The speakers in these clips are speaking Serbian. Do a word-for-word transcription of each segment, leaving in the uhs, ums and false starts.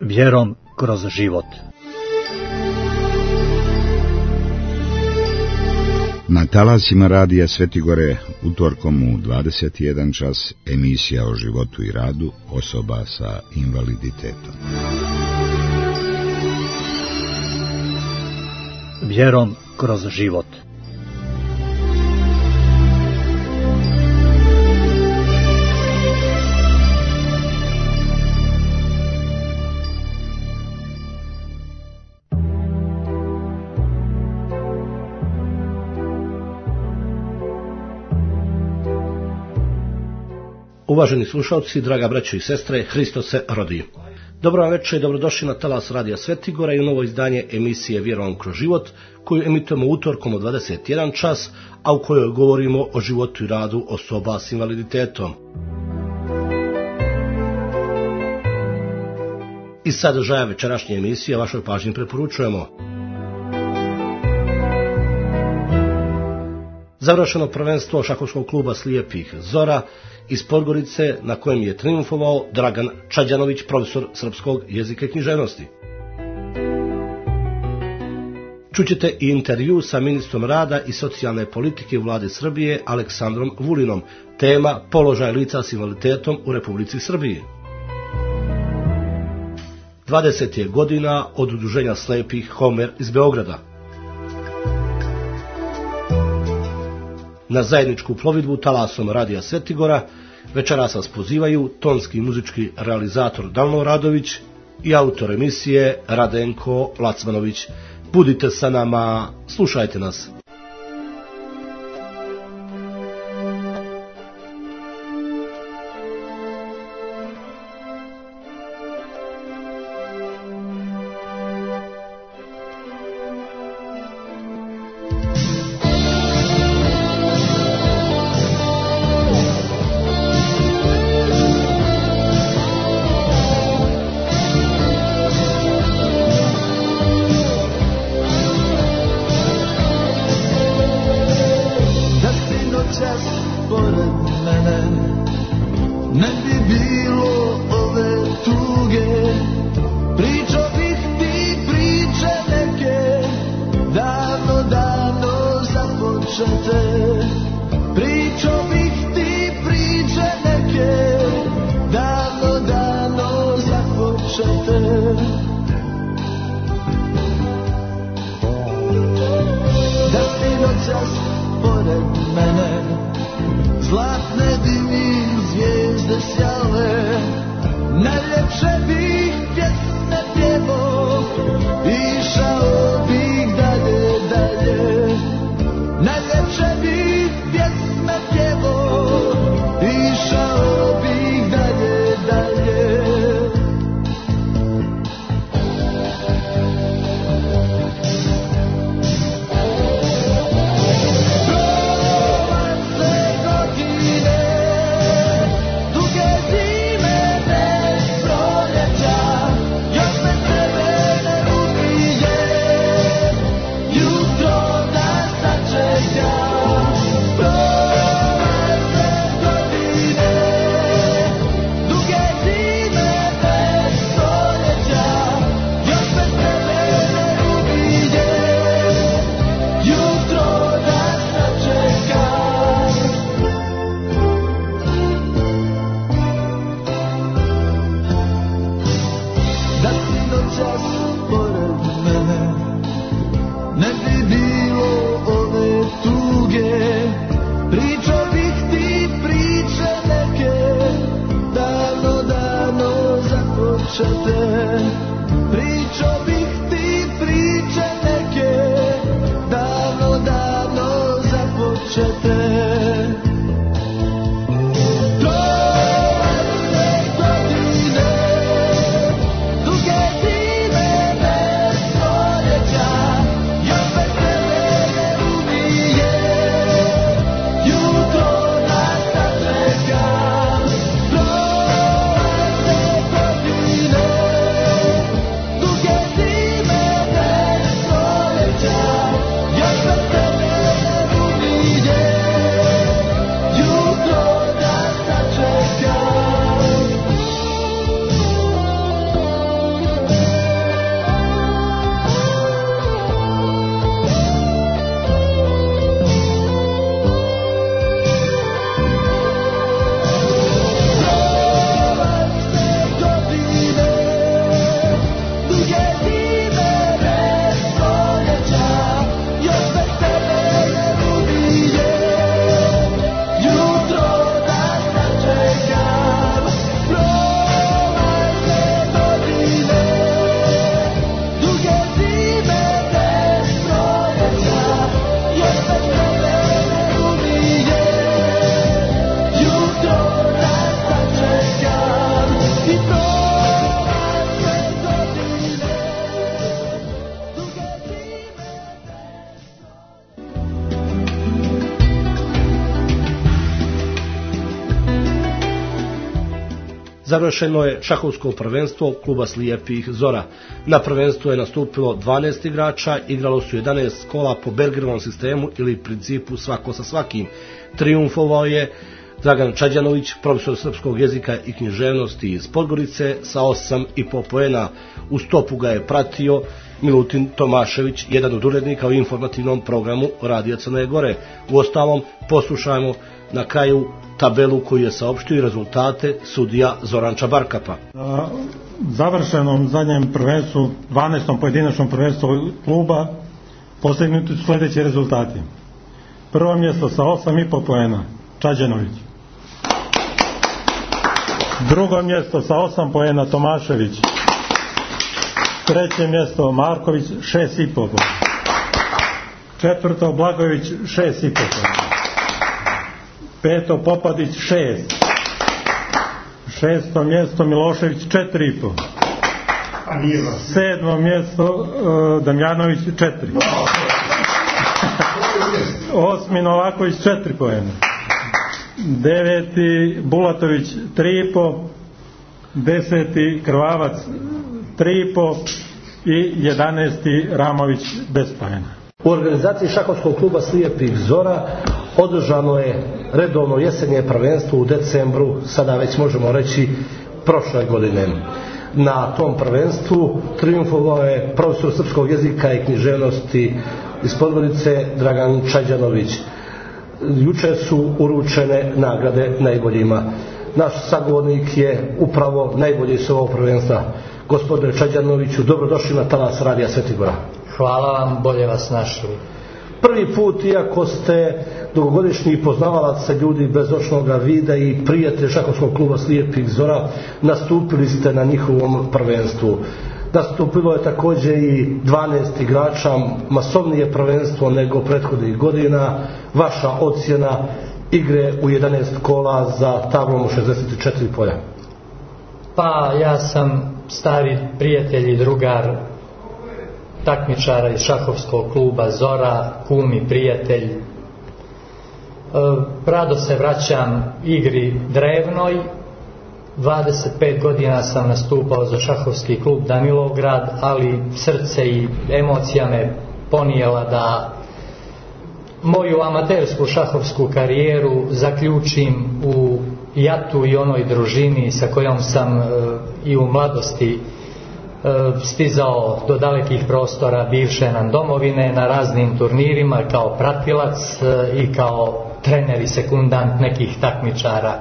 Vjerom kroz život. Na talasima radija Svetigore utorkom u dvadeset jedan čas emisija o životu i radu osoba sa invaliditetom. Vjerom kroz život. Uvaženi slušalci, draga braćo i sestre, Hristos se rodi. Dobro vam večer i dobrodošli na talas radija Svetigora i u novo izdanje emisije Vjerom kroz život, koju emitujemo utorkom u dvadeset jedan čas, a u kojoj govorimo o životu i radu osoba s invaliditetom. Iz sadržaja večerašnje emisije vašoj pažnji preporučujemo: završeno prvenstvo šahovskog kluba slijepih Zora iz Podgorice, na kojem je triumfovao Dragan Čađanović, profesor srpskog jezika i književnosti. Čućete i intervju sa ministrom rada i socijalne politike u vladi Srbije Aleksandrom Vulinom, tema položaj lica s invaliditetom u Republici Srbiji. dvadeset je godina od udruženja slepih Homer iz Beograda. Na zajedničku plovidbu talasom radija Svetigora večeras vas pozivaju tonski muzički realizator Dalmo Radović i autor emisije Radenko Lacmanović. Budite sa nama, slušajte nas. završeno je šahovsko prvenstvo kluba Slijepih Zora. Na prvenstvu je nastupilo dvanaest igrača, igralo su jedanaest kola po Bergerovom sistemu ili principu svako sa svakim. Trijumfovao je Dragan Čađanović, profesor srpskog jezika i književnosti iz Podgorice sa osam i po poena. U stopu ga je pratio Milutin Tomašević, jedan od urednika u informativnom programu Radija Crne Gore. Uostalom, poslušajmo na kraju tabelu koju je saopštio i rezultate sudija Zoran Čabarkapa. Na završenom zadnjem prvenstvu, dvanaestom pojedinačnom prvenstvu kluba, postignuti su sljedeći rezultati. Prvo mjesto sa osam i po poena Čađanović. Drugo mjesto sa osam poena Tomašević. Treće mjesto Marković šest i po poena. Četvrto Blagojević šest i po poena. Peto Popadić šest. Šesto mjesto Milošević četiri i po. Sedmo mjesto uh, Damjanović četiri. Osmi Novaković četiri poena. Deveti Bulatović tri i po. Deseti Krvavac tri i po i jedanesti Ramović bez poena. U organizaciji šahovskog kluba Slijepih Zora održano je redovno jesenje prvenstvo u decembru, sada već možemo reći prošle godine. Na tom prvenstvu trijumfovao je profesor srpskog jezika i književnosti iz Podgorice Dragan Čađanović. Jučer su uručene nagrade najboljima. Naš sagovornik je upravo najbolji s ovog prvenstva. Gospodine Čađanoviću, dobrodošli na talas Radija Svetigora. Hvala vam, bolje vas našli. Prvi put, iako ste dugogodišnji poznavalac sa ljudi bez očnog vida i prijatelj šahovskog kluba Slijepih Zora, nastupili ste na njihovom prvenstvu. Nastupilo je također i dvanaest igrača, masovnije prvenstvo nego prethodnih godina. Vaša ocjena igre u jedanaest kola za tablom u šezdeset četiri polja? Pa ja sam stari prijatelj i drugar takmičara iz šahovskog kluba Zora, kum i prijatelj. E, rado se vraćam igri drevnoj. dvadeset pet godina sam nastupao za šahovski klub Danilograd, ali srce i emocija me ponijela da moju amatersku šahovsku karijeru zaključim u Jatu i onoj družini sa kojom sam e, i u mladosti stizao do dalekih prostora bivše nam domovine na raznim turnirima kao pratilac i kao trener i sekundant nekih takmičara.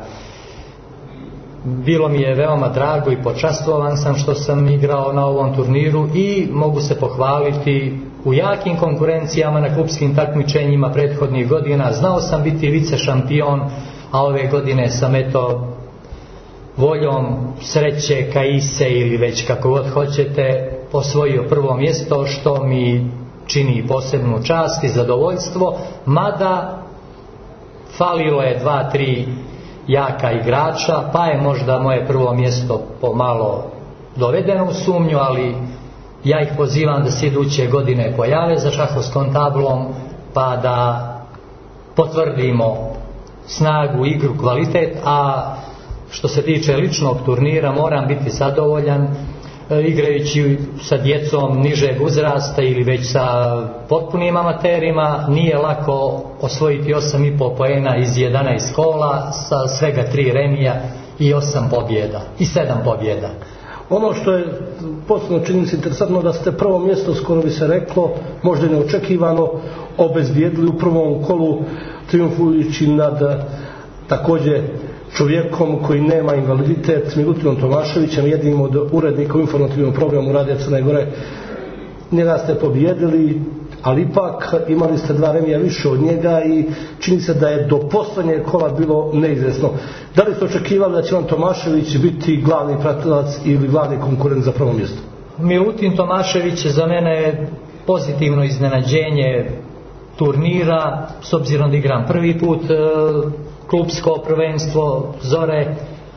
Bilo mi je veoma drago i počastvovan sam što sam igrao na ovom turniru i mogu se pohvaliti u jakim konkurencijama na klubskim takmičenjima prethodnih godina. Znao sam biti vice šampion, a ove godine sam eto voljom sreće, kaise ili već kako god hoćete osvojio prvo mjesto, što mi čini posebnu čast i zadovoljstvo, mada falilo je dva, tri jaka igrača, pa je možda moje prvo mjesto pomalo dovedeno u sumnju, ali ja ih pozivam da se iduće godine pojave za šahovskom tablom, pa da potvrdimo snagu, igru, kvalitet. A što se tiče ličnog turnira, moram biti zadovoljan igrajući sa djecom nižeg uzrasta ili već sa potpunim amaterima. Nije lako osvojiti osam i po poena iz jedanaest kola sa svega tri remija i osam pobjeda i sedam pobjeda. Ono što je posebno čini se interesantno, da ste prvo mjesto, skoro bi se reklo, možda neočekivano, obezbijedili u prvom kolu, triumfujući nad također čovjekom koji nema invaliditet, Milutinom Tomaševićem, jednim od urednika u informativnom programu Radija Crne Gore. Njega ste pobjedili, ali ipak imali ste dva remija više od njega i čini se da je do posljednjeg kola bilo neizvjesno. Da li ste očekivali da će vam Tomašević biti glavni pratilac ili glavni konkurent za prvo mjesto? Milutin Tomašević je za mene pozitivno iznenađenje turnira, s obzirom da igram prvi put klubsko prvenstvo Zore,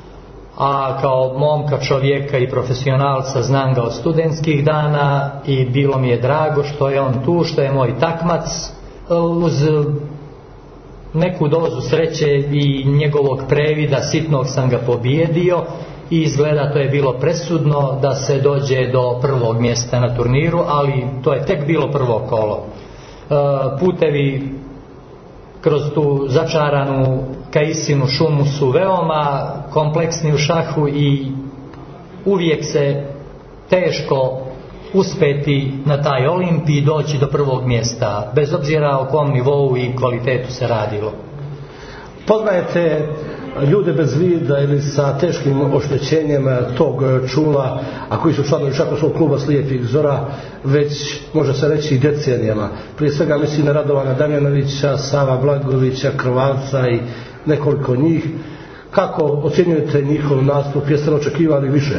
a kao momka, čovjeka i profesionalca znam ga od studentskih dana i bilo mi je drago što je on tu, što je moj takmac. Uz neku dozu sreće i njegovog previda sitnog sam ga pobijedio i izgleda to je bilo presudno da se dođe do prvog mjesta na turniru, ali to je tek bilo prvo kolo. Putevi kroz tu začaranu Kajsinu šumu su veoma kompleksni u šahu i uvijek se teško uspeti na taj Olimpij i doći do prvog mjesta, bez obzira o kom nivou i kvalitetu se radilo. Poznajete ljude bez vida ili sa teškim oštećenjem tog čula, a koji su članovi šahovskog kluba Slijepih zora već, može se reći, i decenijama. Prije svega mislim na Radovana Damjanovića, Sava Blagovića, Krvalca i nekoliko njih. Kako ocjenjujete njihov nastup? Jeste li očekivali više?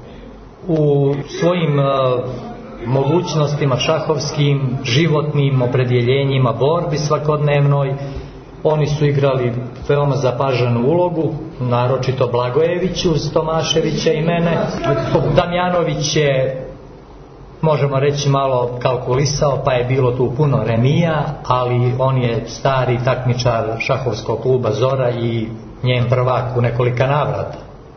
U svojim uh, mogućnostima šahovskim, životnim opredjeljenjima, borbi svakodnevnoj, oni su igrali veoma zapaženu ulogu, naročito Blagojević uz Tomaševića i mene. Damjanović je, možemo reći, malo kalkulisao, pa je bilo tu puno remija, ali on je stari takmičar šahovskog kluba Zora i njen prvak u nekolika navrata.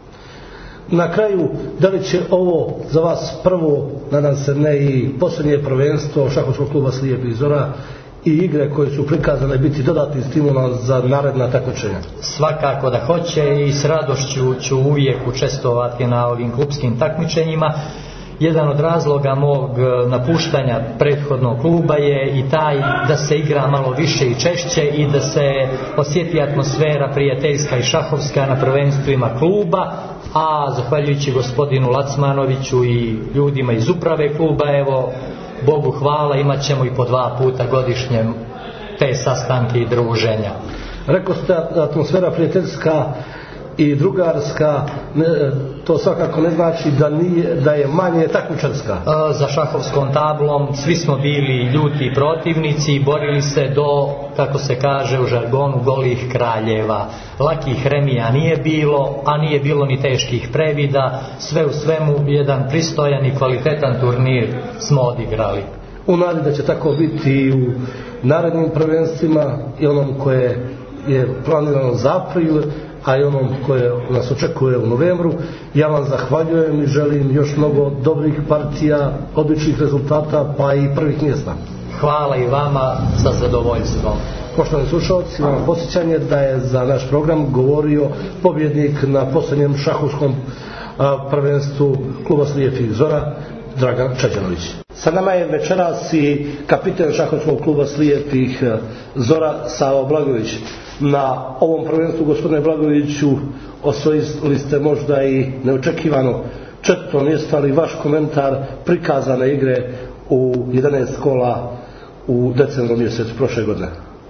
Na kraju, da li će ovo za vas prvo, nadam se ne i posljednje prvenstvo šahovskog kluba Slijepih zora i igre koje su prikazane biti dodatni stimulans za naredna takmičenja? Svakako da hoće i s radošću ću uvijek učestvovati na ovim klubskim takmičenjima. Jedan od razloga mog napuštanja prethodnog kluba je i taj da se igra malo više i češće i da se osjeti atmosfera prijateljska i šahovska na prvenstvima kluba, a zahvaljujući gospodinu Lacmanoviću i ljudima iz uprave kluba, evo, Bogu hvala, imat ćemo i po dva puta godišnje te sastanke i druženja. Rekao ste atmosfera prijateljska i drugarska, ne, to svakako ne znači da, nije, da je manje takmičarska. Za šahovskom tablom svi smo bili ljuti protivnici i borili se do, kako se kaže u žargonu, golih kraljeva. Lakih remija nije bilo, a nije bilo ni teških previda. Sve u svemu jedan pristojan i kvalitetan turnir smo odigrali. U nadi da će tako biti i u narednim prvenstvima i onom koje je planirano za april, a i onom koje nas očekuje u novembru. Ja vam zahvaljujem i želim još mnogo dobrih partija, odličnih rezultata, pa i prvih mjesta. Hvala i vama, sa zadovoljstvom. Poštovani slušalci, imamo podsjećanje da je za naš program govorio pobjednik na posljednjem šahovskom prvenstvu kluba Slijepih zora, Dragan Čađanović. Sa nama je večeras i kapiten šahovskog kluba Slijepih zora, Savo Blagojević. Na ovom prvenstvu, gospodine Blagojeviću, osvojili ste možda i neočekivano četvrto mjesto, ali vaš komentar prikazane igre u jedanaest kola u decembru mjesecu prošle godine.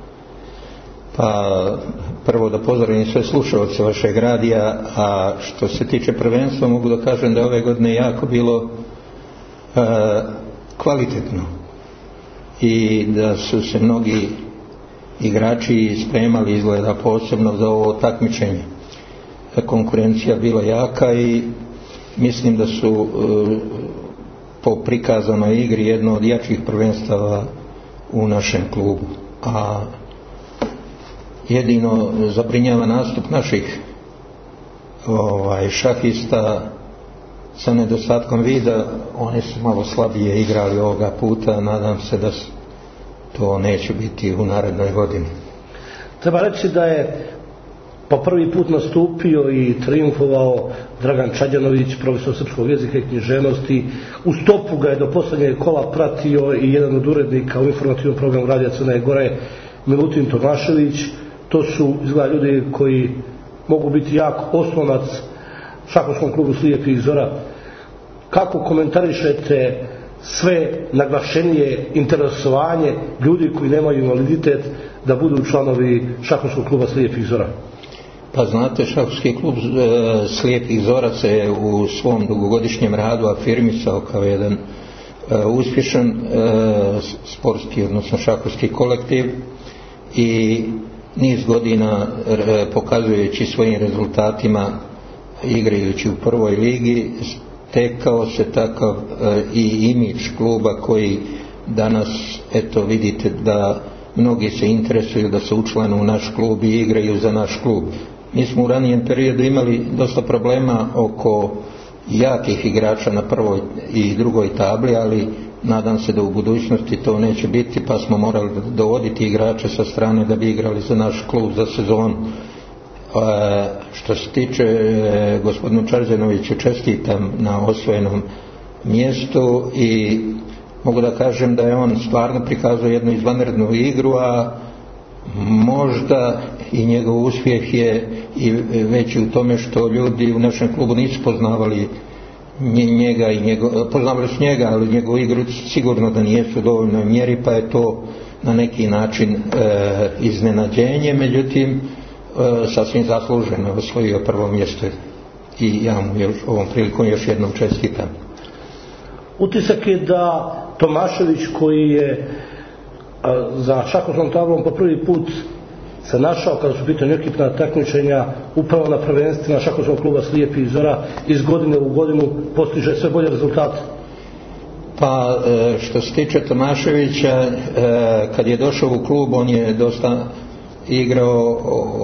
Pa prvo da pozdravim sve slušalce vašeg radija, a što se tiče prvenstva mogu da kažem da je ove godine jako bilo e, kvalitetno i da su se mnogi igrači spremali, izgleda, posebno za ovo takmičenje. Konkurencija bila jaka i mislim da su e, po prikazanoj igri jedno od jačih prvenstava u našem klubu. A jedino zabrinjava nastup naših ovaj, šahista sa nedostatkom vida. Oni su malo slabije igrali ovoga puta, nadam se da to neće biti u narednoj godini. Treba reći da je po prvi put nastupio i triumfovao Dragan Čađanović, profesor srpskog jezika i književnosti. U stopu ga je do posljednjeg kola pratio i jedan od urednika u informativnom programu Radija Crne Gore, Milutin Tomašević. To su, izgleda, ljudi koji mogu biti jak oslonac šahovskom klubu Slijepih zora. Kako komentarišete sve naglašenije interesovanje ljudi koji nemaju invaliditet da budu članovi šahovskog kluba Slijepih zora? Pa znate, šahovski klub e, Slijepih zora se u svom dugogodišnjem radu afirmisao kao jedan e, uspješan e, sportski, odnosno šahovski kolektiv i niz godina e, pokazujući svojim rezultatima, igrajući u prvoj ligi, stekao se takav e, i imidž kluba koji danas, eto vidite da mnogi se interesuju da se učlane u naš klub i igraju za naš klub. Mi smo u ranijem periodu imali dosta problema oko jakih igrača na prvoj i drugoj tabli, ali nadam se da u budućnosti to neće biti, pa smo morali dovoditi igrače sa strane da bi igrali za naš klub za sezonu. E, što se tiče e, gospodinu Čarđanoviću, čestitam na osvojenom mjestu i mogu da kažem da je on stvarno prikazao jednu izvanrednu igru, a možda i njegov uspjeh je i veći u tome što ljudi u našem klubu nisu poznavali njega i njegov, poznavali su njega, ali njegovu igru sigurno da nijesu u dovoljnoj mjeri, pa je to na neki način e, iznenađenje, međutim e, sasvim zasluženo osvojio prvo mjesto i ja mu još, ovom prilikom još jednom čestitam. Utisak je da Tomašević, koji je a, za šahovnom tablom po prvi put se našao kada su pitanje ekipna takmičenja upravo na prvenstvima šahovskog kluba Slijepih zora, iz godine u godinu postiže sve bolje rezultate. Pa što se tiče Tomaševića, kad je došao u klub on je dosta igrao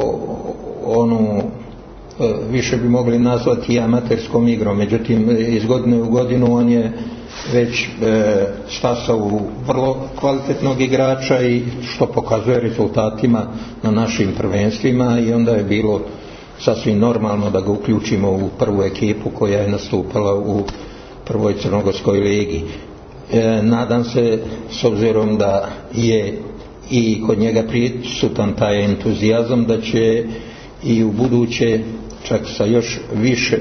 onu, više bi mogli nazvati amaterskom igrom, međutim iz godine u godinu on je već e, stasao u vrlo kvalitetnog igrača i što pokazuje rezultatima na našim prvenstvima, i onda je bilo sasvim normalno da ga uključimo u prvu ekipu koja je nastupala u prvoj crnogorskoj ligi. E, nadam se, s obzirom da je i kod njega prisutan taj entuzijazam, da će i u buduće čak sa još više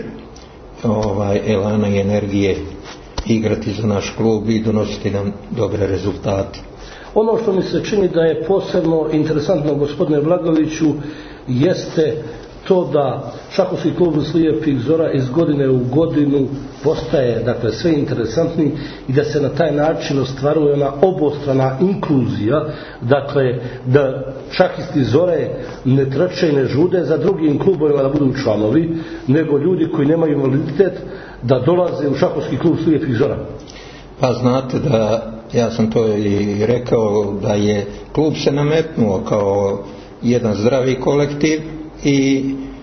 ovaj, elana i energije igrati za naš klub i donositi nam dobre rezultate. Ono što mi se čini da je posebno interesantno, gospodine Blagoviću, jeste to da šahovski klub Slijepih zora iz godine u godinu postaje, dakle, sve interesantniji i da se na taj način ostvaruje ona obostrana inkluzija, dakle, da šahisti Zore ne trče i ne žude za drugim klubovima da budu članovi, nego ljudi koji nemaju invaliditet da dolaze u šahovski klub Slijepih zora. Pa znate da, ja sam to i rekao, da je klub se nametnuo kao jedan zdravi kolektiv i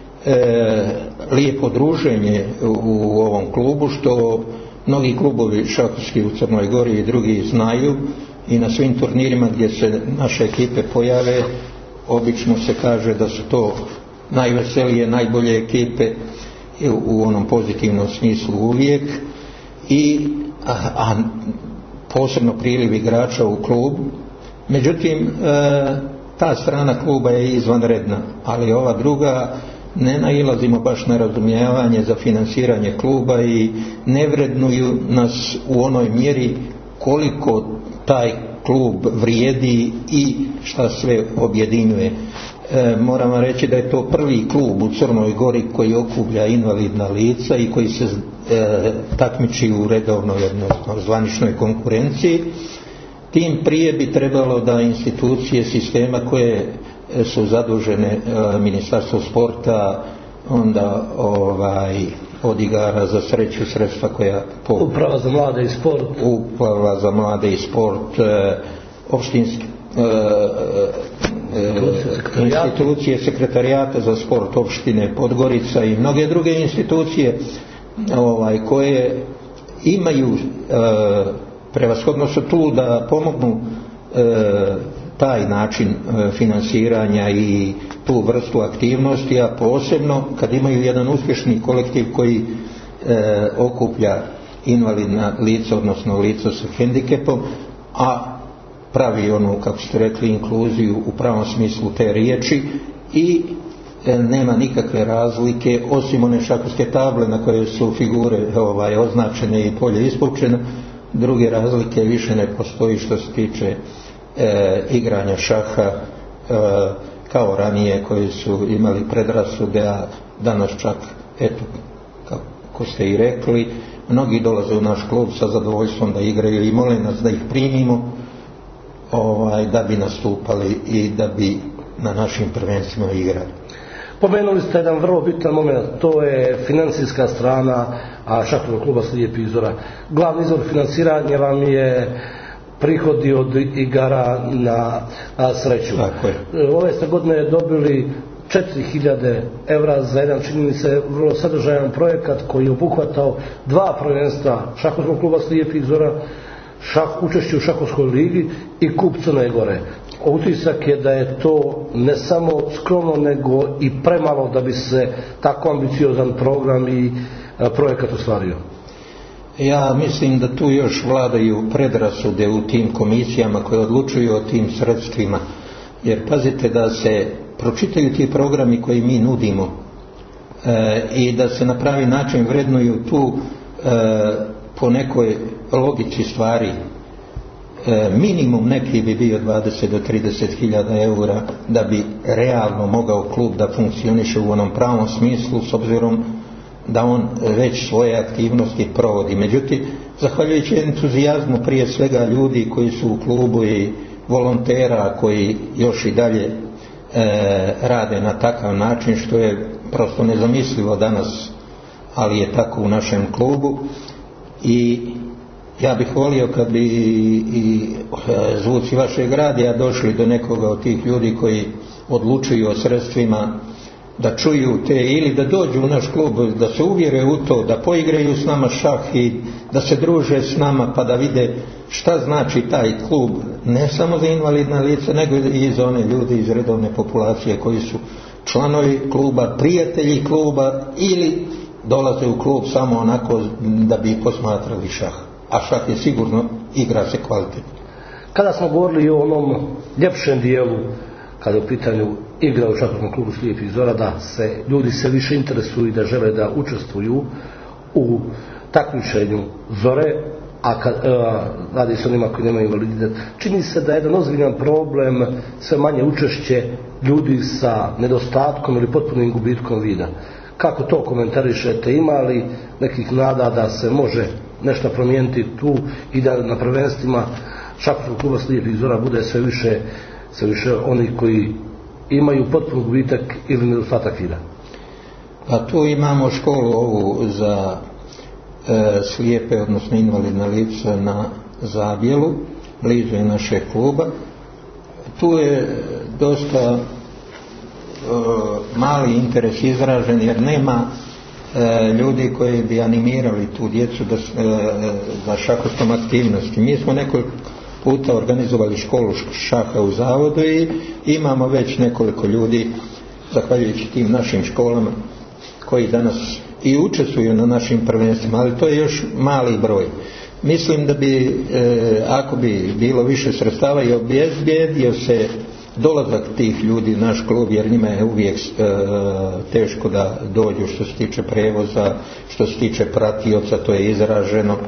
e, lijepo druženje u, u ovom klubu, što mnogi klubovi šahovski u Crnoj Gori i drugi znaju, i na svim turnirima gdje se naše ekipe pojave obično se kaže da su to najveselije, najbolje ekipe u, u onom pozitivnom smislu uvijek, i a, a posebno priliv igrača u klub. Međutim, e, ta strana kluba je izvanredna, ali ova druga ne nailazimo baš na razumijevanje za finansiranje kluba i ne vrednuju nas u onoj mjeri koliko taj klub vrijedi i šta sve objedinjuje. E, moram vam reći da je to prvi klub u Crnoj Gori koji okuplja invalidna lica i koji se e, takmiči u redovnoj, odnosno zvaničnoj konkurenciji. Tim prije bi trebalo da institucije sistema koje su zadužene, e, Ministarstvo sporta, onda ovaj, od igara za sreću, sredstva koja po, Uprava za mlade i sport, Uprava za mlade i sport, e, opštinski e, e, institucije sekretarijata za sport opštine Podgorica i mnoge druge institucije ovaj, koje imaju e, prevashodno su tu da pomognu e, taj način e, finansiranja i tu vrstu aktivnosti, a posebno kad imaju jedan uspješni kolektiv koji e, okuplja invalidna lica, odnosno lica sa hendikepom, a pravi onu, kako ste rekli, inkluziju u pravom smislu te riječi, i e, nema nikakve razlike osim one šahovske table na koje su figure ovaj, označene i polje ispučeno. Druge razlike više ne postoji što se tiče e, igranja šaha e, kao ranije, koji su imali predrasude, a danas čak, eto, kako ste i rekli, mnogi dolaze u naš klub sa zadovoljstvom da igraju i mole nas da ih primimo, ovaj, da bi nastupali i da bi na našim prvenstvima igrali. Pomenuli ste jedan vrlo bitan moment, to je financijska strana šahovskog kluba Slijepih zora. Glavni izvor financiranja vam je prihodi od igara na, na sreću. Tako je. Ove ste godine dobili četiri hiljade evra za jedan, čini mi se, vrlo sadržajan projekat koji je obuhvatao dva prvenstva šahovskog kluba Slijepih zora, šah, učešće u šahovskoj ligi i kup Crne Gore. Utisak je da je to ne samo skromno nego i premalo da bi se tako ambiciozan program i projekat ostvario. Ja mislim da tu još vladaju predrasude u tim komisijama koje odlučuju o tim sredstvima, jer pazite da se pročitaju ti programi koji mi nudimo e, i da se na pravi način vrednuju tu e, po nekoj logici stvari. E, minimum neki bi bio dvadeset do trideset hiljada eura da bi realno mogao klub da funkcioniše u onom pravom smislu, s obzirom da on već svoje aktivnosti provodi. Međutim, zahvaljujući entuzijazmu prije svega ljudi koji su u klubu i volontera koji još i dalje e, rade na takav način, što je prosto nezamislivo danas, ali je tako u našem klubu. I ja bih volio kad bi i, i e, zvuci vašeg radija došli do nekoga od tih ljudi koji odlučuju o sredstvima, da čuju te, ili da dođu u naš klub, da se uvjere u to, da poigraju s nama šah i da se druže s nama pa da vide šta znači taj klub, ne samo za invalidna lica nego i za one ljudi iz redovne populacije koji su članovi kluba, prijatelji kluba ili dolaze u klub samo onako da bi posmatrali šah, a šah je sigurno, igra se kvalitetno. Kada smo govorili o onom ljepšem dijelu, kada je u pitanju igra u šahovskom klubu Slijepih zora, da se ljudi se više interesuju i da žele da učestvuju u takmičenju Zore, a kad, a, radi se onima koji nemaju invaliditet, čini se da je jedan ozbiljan problem sve manje učešće ljudi sa nedostatkom ili potpunim gubitkom vida. Kako to komentarišete? Ima li nekih nada da se može nešto promijeniti tu i da na prvenstvima šahovskog kluba Slijepih zora bude sve više sve više oni koji imaju potpun gubitak ili nedostatak vida? Pa tu imamo školu ovu za e, slijepe, odnosno invalidna lica na Zabjelu, blizu je našeg kluba. Tu je dosta e, mali interes izražen jer nema e, ljudi koji bi animirali tu djecu da, e, za šahovskom aktivnosti. Mi smo nekoliko puta organizovali školu šaha u zavodu i imamo već nekoliko ljudi, zahvaljujući tim našim školama, koji danas i učestvuju na našim prvenstvima, ali to je još mali broj. Mislim da bi, e, ako bi bilo više sredstava i obezbijedio se dolazak tih ljudi u naš klub, jer njima je uvijek e, teško da dođu što se tiče prevoza, što se tiče pratioca, to je izraženo,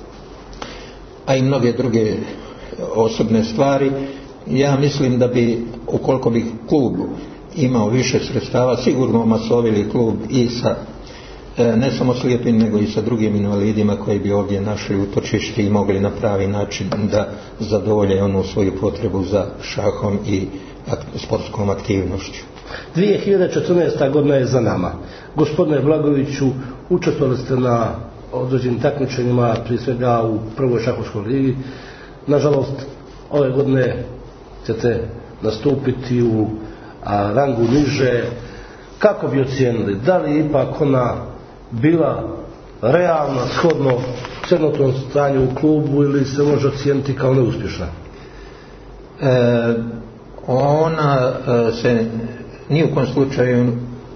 a i mnoge druge osobne stvari. Ja mislim da bi, ukoliko bi klub imao više sredstava, sigurno masovili klub i sa ne samo slijepim nego i sa drugim invalidima koji bi ovdje našli utočište i mogli na pravi način da zadovolje onu svoju potrebu za šahom i sportskom aktivnošću. dvije hiljade četrnaesta. godina je za nama. Gospodine Blagoviću, učestvovali ste na određenim takmičenjima, prije svega u prvoj šahovskoj ligi. Nažalost, ove godine ćete nastupiti u a, rangu niže. Kako bi ocijenili? Da li ipak ona bila realna, shodno trenutnom stanju u klubu, ili se može ocijeniti kao neuspješna? E, ona e, se ni u kom slučaju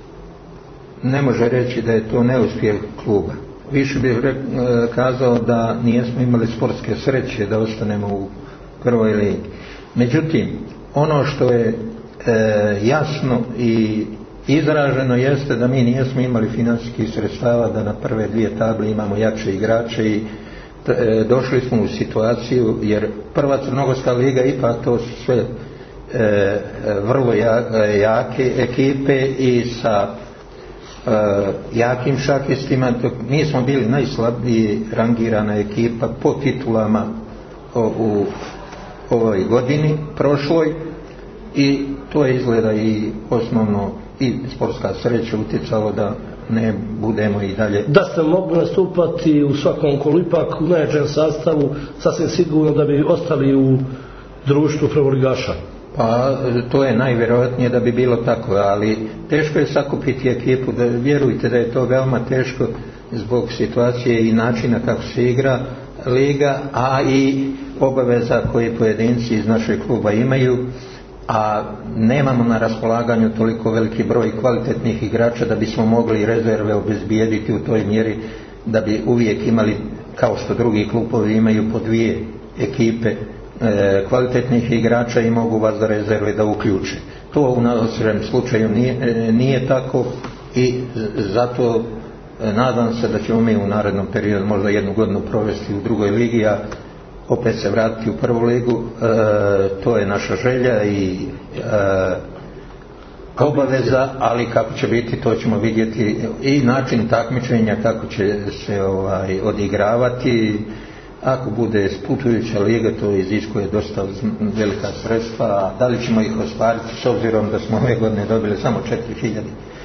ne može reći da je to neuspjeh kluba. Više bih re, e, kazao da nijesmo imali sportske sreće da ostanemo u prvoj ligi. Međutim, ono što je e, jasno i izraženo jeste da mi nijesmo imali financijskih sredstava da na prve dvije table imamo jače igrače i e, došli smo u situaciju, jer prva crnogorska liga ipak to su sve e, vrlo jake ekipe i sa e, jakim šakistima. Mi smo bili najslabiji rangirana ekipa po titulama o, u ovoj godini prošloj i to je izgleda i osnovno i sportska sreća utjecalo da ne budemo i dalje. Da ste mogli nastupati u svakom kolu ipak u najjačem sastavu, sasvim sigurno da bi ostali u društvu prvoligaša. Pa to je najvjerojatnije da bi bilo tako, ali teško je sakupiti ekipu, da vjerujte da je to veoma teško zbog situacije i načina kako se igra liga, a i obaveza koje pojedinci iz našeg kluba imaju, a nemamo na raspolaganju toliko veliki broj kvalitetnih igrača da bismo mogli rezerve obezbijediti u toj mjeri da bi uvijek imali, kao što drugi klubovi imaju, po dvije ekipe e, kvalitetnih igrača i mogu vas da rezerve da uključe. To u našem slučaju nije, e, nije tako i zato e, nadam se da ćemo mi u narednom periodu možda jednu godinu provesti u drugoj ligi, a opet se vratiti u prvu ligu. E, to je naša želja i e, obaveza, ali kako će biti to ćemo vidjeti, i način takmičenja kako će se ovaj, odigravati. Ako bude sputujuća liga, to iziskuje dosta velika sredstva, a da li ćemo ih ostvariti s obzirom da smo ove godine dobili samo četiri hiljade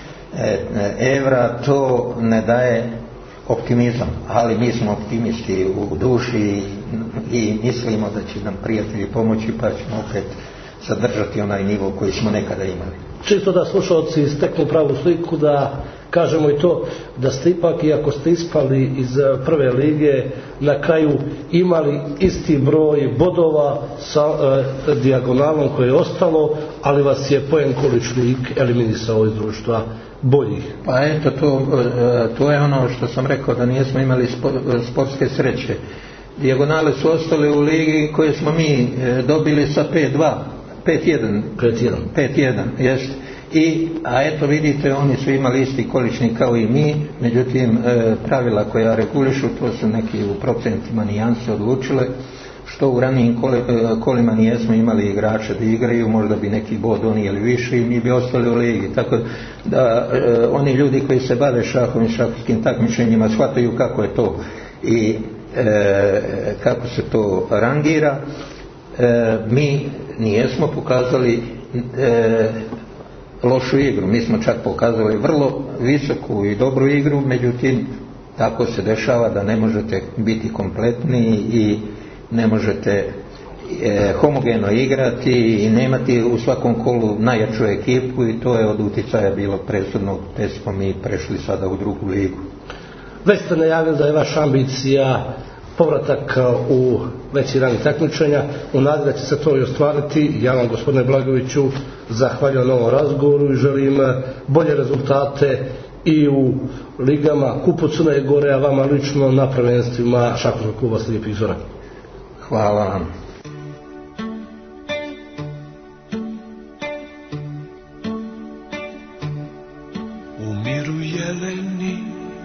evra, to ne daje optimizam, ali mi smo optimisti u duši i mislimo da će nam prijatelji pomoći, pa ćemo opet zadržati onaj nivo koji smo nekada imali. Čisto da slušalci steknu pravu sliku, da kažemo i to da ste ipak, iako ste ispali iz prve lige, na kraju imali isti broj bodova sa e, dijagonalom koje je ostalo, ali vas je poen količnik eliminisao iz društva boljih. Pa eto, to, to je ono što sam rekao, da nismo imali sportske sreće. Dijagonale su ostale u ligi koje smo mi dobili sa pet dva. pet jedan. pet jedan, jest. I, a eto vidite, oni su imali isti količnik kao i mi, međutim e, pravila koja regulišu, to su neki u procentima nijanse odlučile, što u ranijim koli, e, kolima nijesmo imali igrače da igraju, možda bi neki bod donijeli više i mi bi ostali u ligi. Tako da e, oni ljudi koji se bave šahom i šahovskim takmičenjima shvataju kako je to i e, kako se to rangira. E, mi nijesmo pokazali e, lošu igru, mi smo čak pokazali vrlo visoku i dobru igru, međutim tako se dešava da ne možete biti kompletni i ne možete e, homogeno igrati i nemati u svakom kolu najjaču ekipu, i to je od uticaja bilo presudno, te smo mi prešli sada u drugu ligu. Već ste najavili da je vaša ambicija povratak u veći rang takmičenja, u nadi da će se to i ostvariti. Ja vam, gospodine Blagoviću, zahvaljujem na ovom razgovoru i želim bolje rezultate i u ligama, kupu Crne Gore, a vama lično na prvenstvima šahovskog kluba Slijepih zora. Hvala vam. Umiru jeleni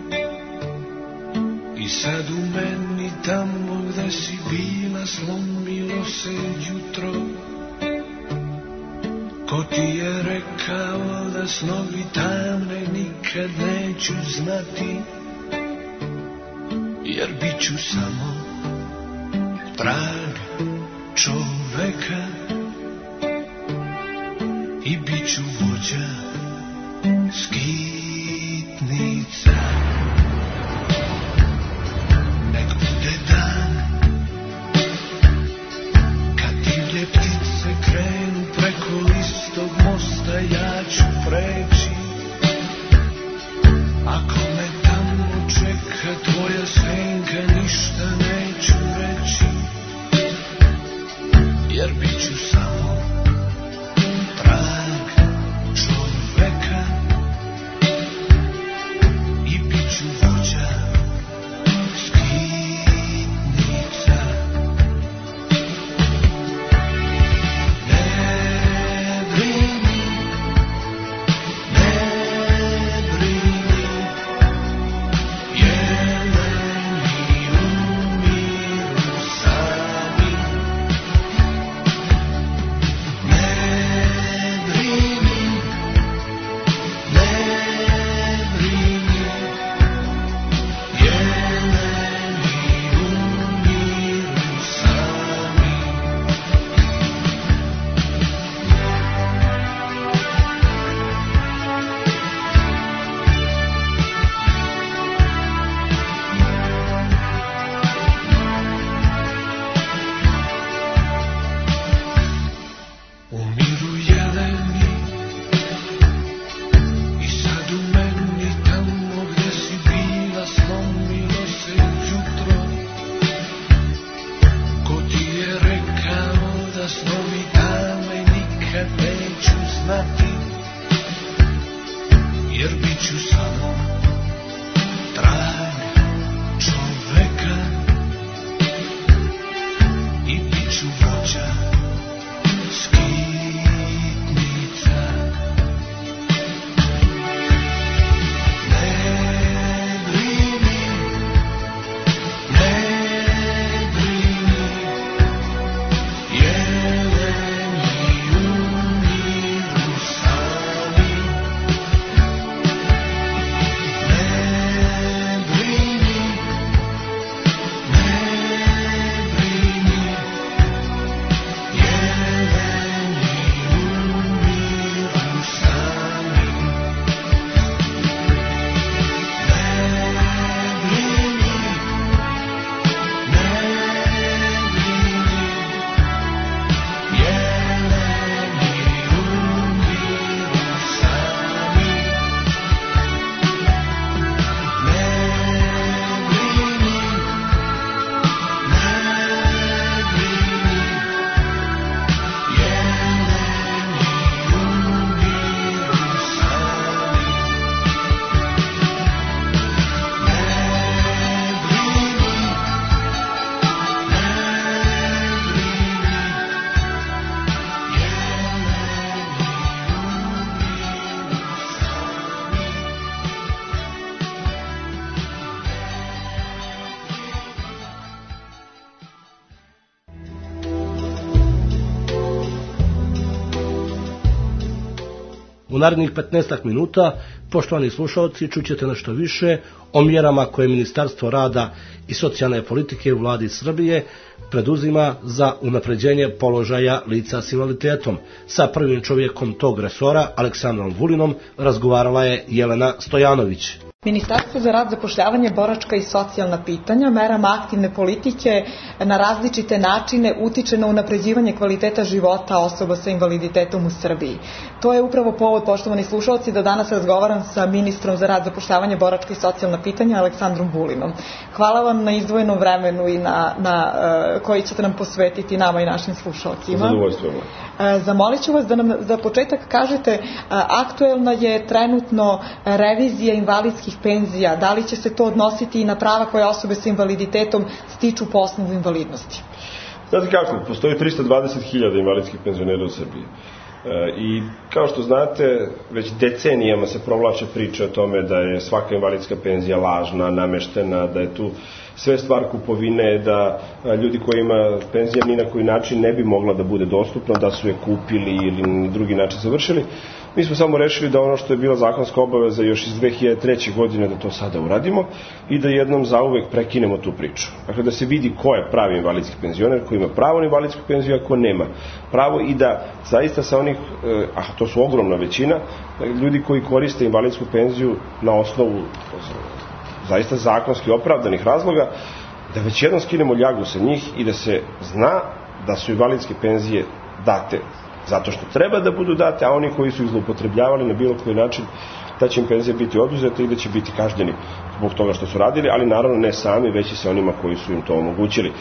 i sad u meni tamo gde si bila slomilo se jutro. Ko ti je rekao da snovi tamne nikad neću znati, jer bit ću samo trag čoveka i bit ću vođa skitnica. Nek bude dan kad divlje ptice krenu preko istog mosta, ja ću preći. Ako me tamo čeka tvoja senka, ništa neću reći, jer bit ću samo trag čoveka i bit ću vođa skitnica. Ne brini, ne brini, jeleni umiru sami. U narednih petnaestak minuta, poštovani slušalci, čućete nešto više o mjerama koje Ministarstvo rada i socijalne politike u Vladi Srbije preduzima za unapređenje položaja lica s invaliditetom. Sa prvim čovjekom tog resora, Aleksandrom Vulinom, razgovarala je Jelena Stojanović. Ministarstvo za rad, zapošljavanje, boračka i socijalna pitanja merama aktivne politike na različite načine utiče na unapređivanje kvaliteta života osoba sa invaliditetom u Srbiji. To je upravo povod, poštovani slušalci, da danas razgovaram sa ministrom za rad, zapošljavanje, boračka i socijalna pitanja Aleksandrom Vulinom. Hvala vam na izdvojenom vremenu i na, na uh, koji ćete nam posvetiti nama i našim slušalcima. Zadovoljstvo. Zamolit ću vas da nam za početak kažete, aktuelna je trenutno revizija invalidskih penzija. Da li će se to odnositi i na prava koje osobe sa invaliditetom stiču po osnovu invalidnosti? Znate kako, postoji trista dvadeset hiljada invalidskih penzionera u Srbiji. I kao što znate, već decenijama se provlače priče o tome da je svaka invalidska penzija lažna, nameštena, da je tu sve stvar kupovine, da ljudi koji ima penzija ni na koji način ne bi mogla da bude dostupna, da su je kupili ili na drugi način završili. Mi smo samo rešili da ono što je bila zakonska obaveza još iz dve hiljade treće. godine da to sada uradimo i da jednom zauvek prekinemo tu priču. Dakle, da se vidi ko je pravi invalidski penzioner, ko ima pravo na invalidsku penziju, a ko nema pravo, i da zaista sa onih, a to su ogromna većina, ljudi koji koriste invalidsku penziju na osnovu zaista zakonski opravdanih razloga, da već jednom skinemo ljagu sa njih i da se zna da su invalidske penzije date zato što treba da budu date, a oni koji su ih zloupotrebljavali na bilo koji način, da će im penzije biti oduzete i da će biti kažnjeni zbog toga što su radili, ali naravno ne sami, već i sa onima koji su im to omogućili.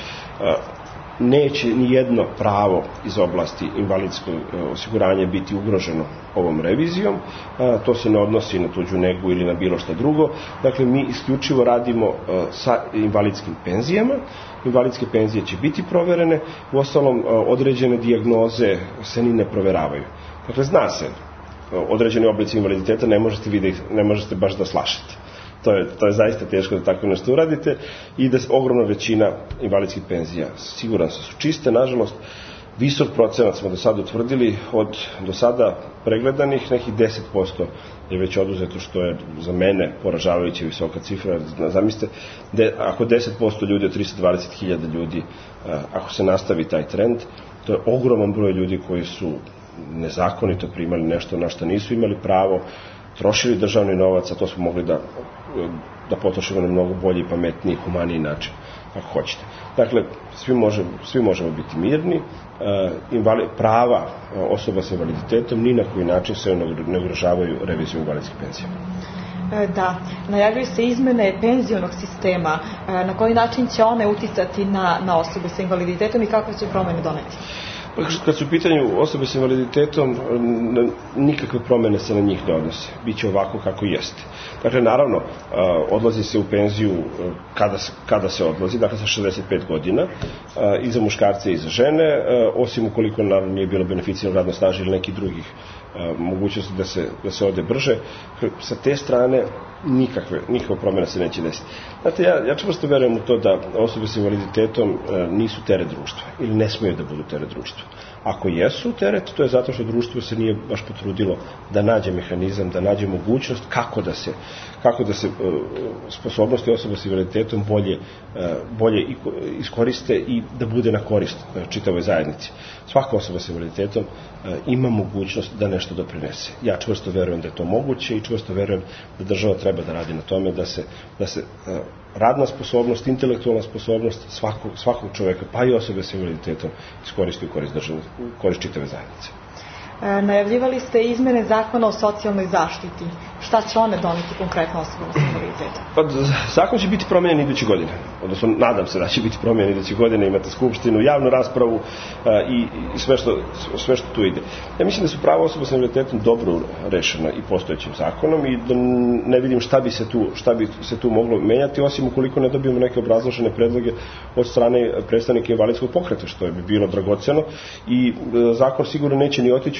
Neće ni jedno pravo iz oblasti invalidskog osiguranja biti ugroženo ovom revizijom. To se ne odnosi na tuđu negu ili na bilo što drugo. Dakle, mi isključivo radimo sa invalidskim penzijama. Invalidske penzije će biti proverene, uostalom određene dijagnoze se ni ne proveravaju. Dakle, zna se, određeni oblici invaliditeta ne možete, vi da ih, ne možete baš da slašete. To je, to je zaista teško da tako nešto uradite i da ogromna većina invalidskih penzija, siguran sam, su čiste. Nažalost, visok procenat smo do sada utvrdili, od do sada pregledanih nekih deset posto je već oduzeto, što je za mene poražavajuća visoka cifra. Zamislite, de, ako deset posto ljudi od trista dvadeset hiljada ljudi, ako se nastavi taj trend, to je ogroman broj ljudi koji su nezakonito primali nešto na što nisu imali pravo, trošili državni novac, a to smo mogli da, da potrošimo na mnogo bolji, pametniji, humaniji način, ako hoćete. Dakle, svi možemo, svi možemo biti mirni, invali, prava osoba sa invaliditetom ni na koji način se ne ugrožavaju revizijom invalidskih penzija. Da, najavljuju se izmene penzionog sistema. Na koji način će one uticati na, na osobe sa invaliditetom i kakve će promjene doneti? Kad su u pitanju osobe s invaliditetom, nikakve promjene se na njih ne odnose. Biće ovako kako jeste. Dakle, naravno, odlazi se u penziju kada se, kada se odlazi, dakle sa šezdeset pet godina, i za muškarce i za žene, osim ukoliko naravno nije bilo beneficirano radno staž ili nekih drugih mogućnosti da se, da se ode brže. Sa te strane nikakve, nikakva promjena se neće desiti. Znate, ja, ja čvrsto verujem u to da osobe s invaliditetom nisu teret društva ili ne smiju da budu teret društva. Ako jesu teret, to je zato što društvo se nije baš potrudilo da nađe mehanizam, da nađe mogućnost kako da se, kako da se uh, sposobnosti osoba s invaliditetom bolje, uh, bolje iskoriste i da bude na korist uh, čitavoj zajednici. Svaka osoba s invaliditetom uh, ima mogućnost da nešto doprinese. Ja čvrsto verujem da je to moguće i čvrsto verujem da država treba da radi na tome da se, da se uh, radna sposobnost, intelektualna sposobnost svakog, svakog čoveka, pa i osobe s invaliditetom, iskoristi u korist države, u korist čitave zajednice. E, najavljivali ste izmene zakona o socijalnoj zaštiti. Šta će one doneti konkretno osobama s invaliditetom? Pa, zakon će biti promijenjen iduće godine. Odnosno, nadam se da će biti promijenjen iduće godine. Imate skupštinu, javnu raspravu a, i, i sve, što, sve što tu ide. Ja mislim da su prava osoba s invaliditetom dobro rešena i postojećim zakonom i da ne vidim šta bi se tu, šta bi se tu moglo menjati, osim ukoliko ne dobijemo neke obrazložene predloge od strane predstavnika invalidskog pokreta, što je bi bilo dragoceno. I a, zakon sigurno neće ni otići u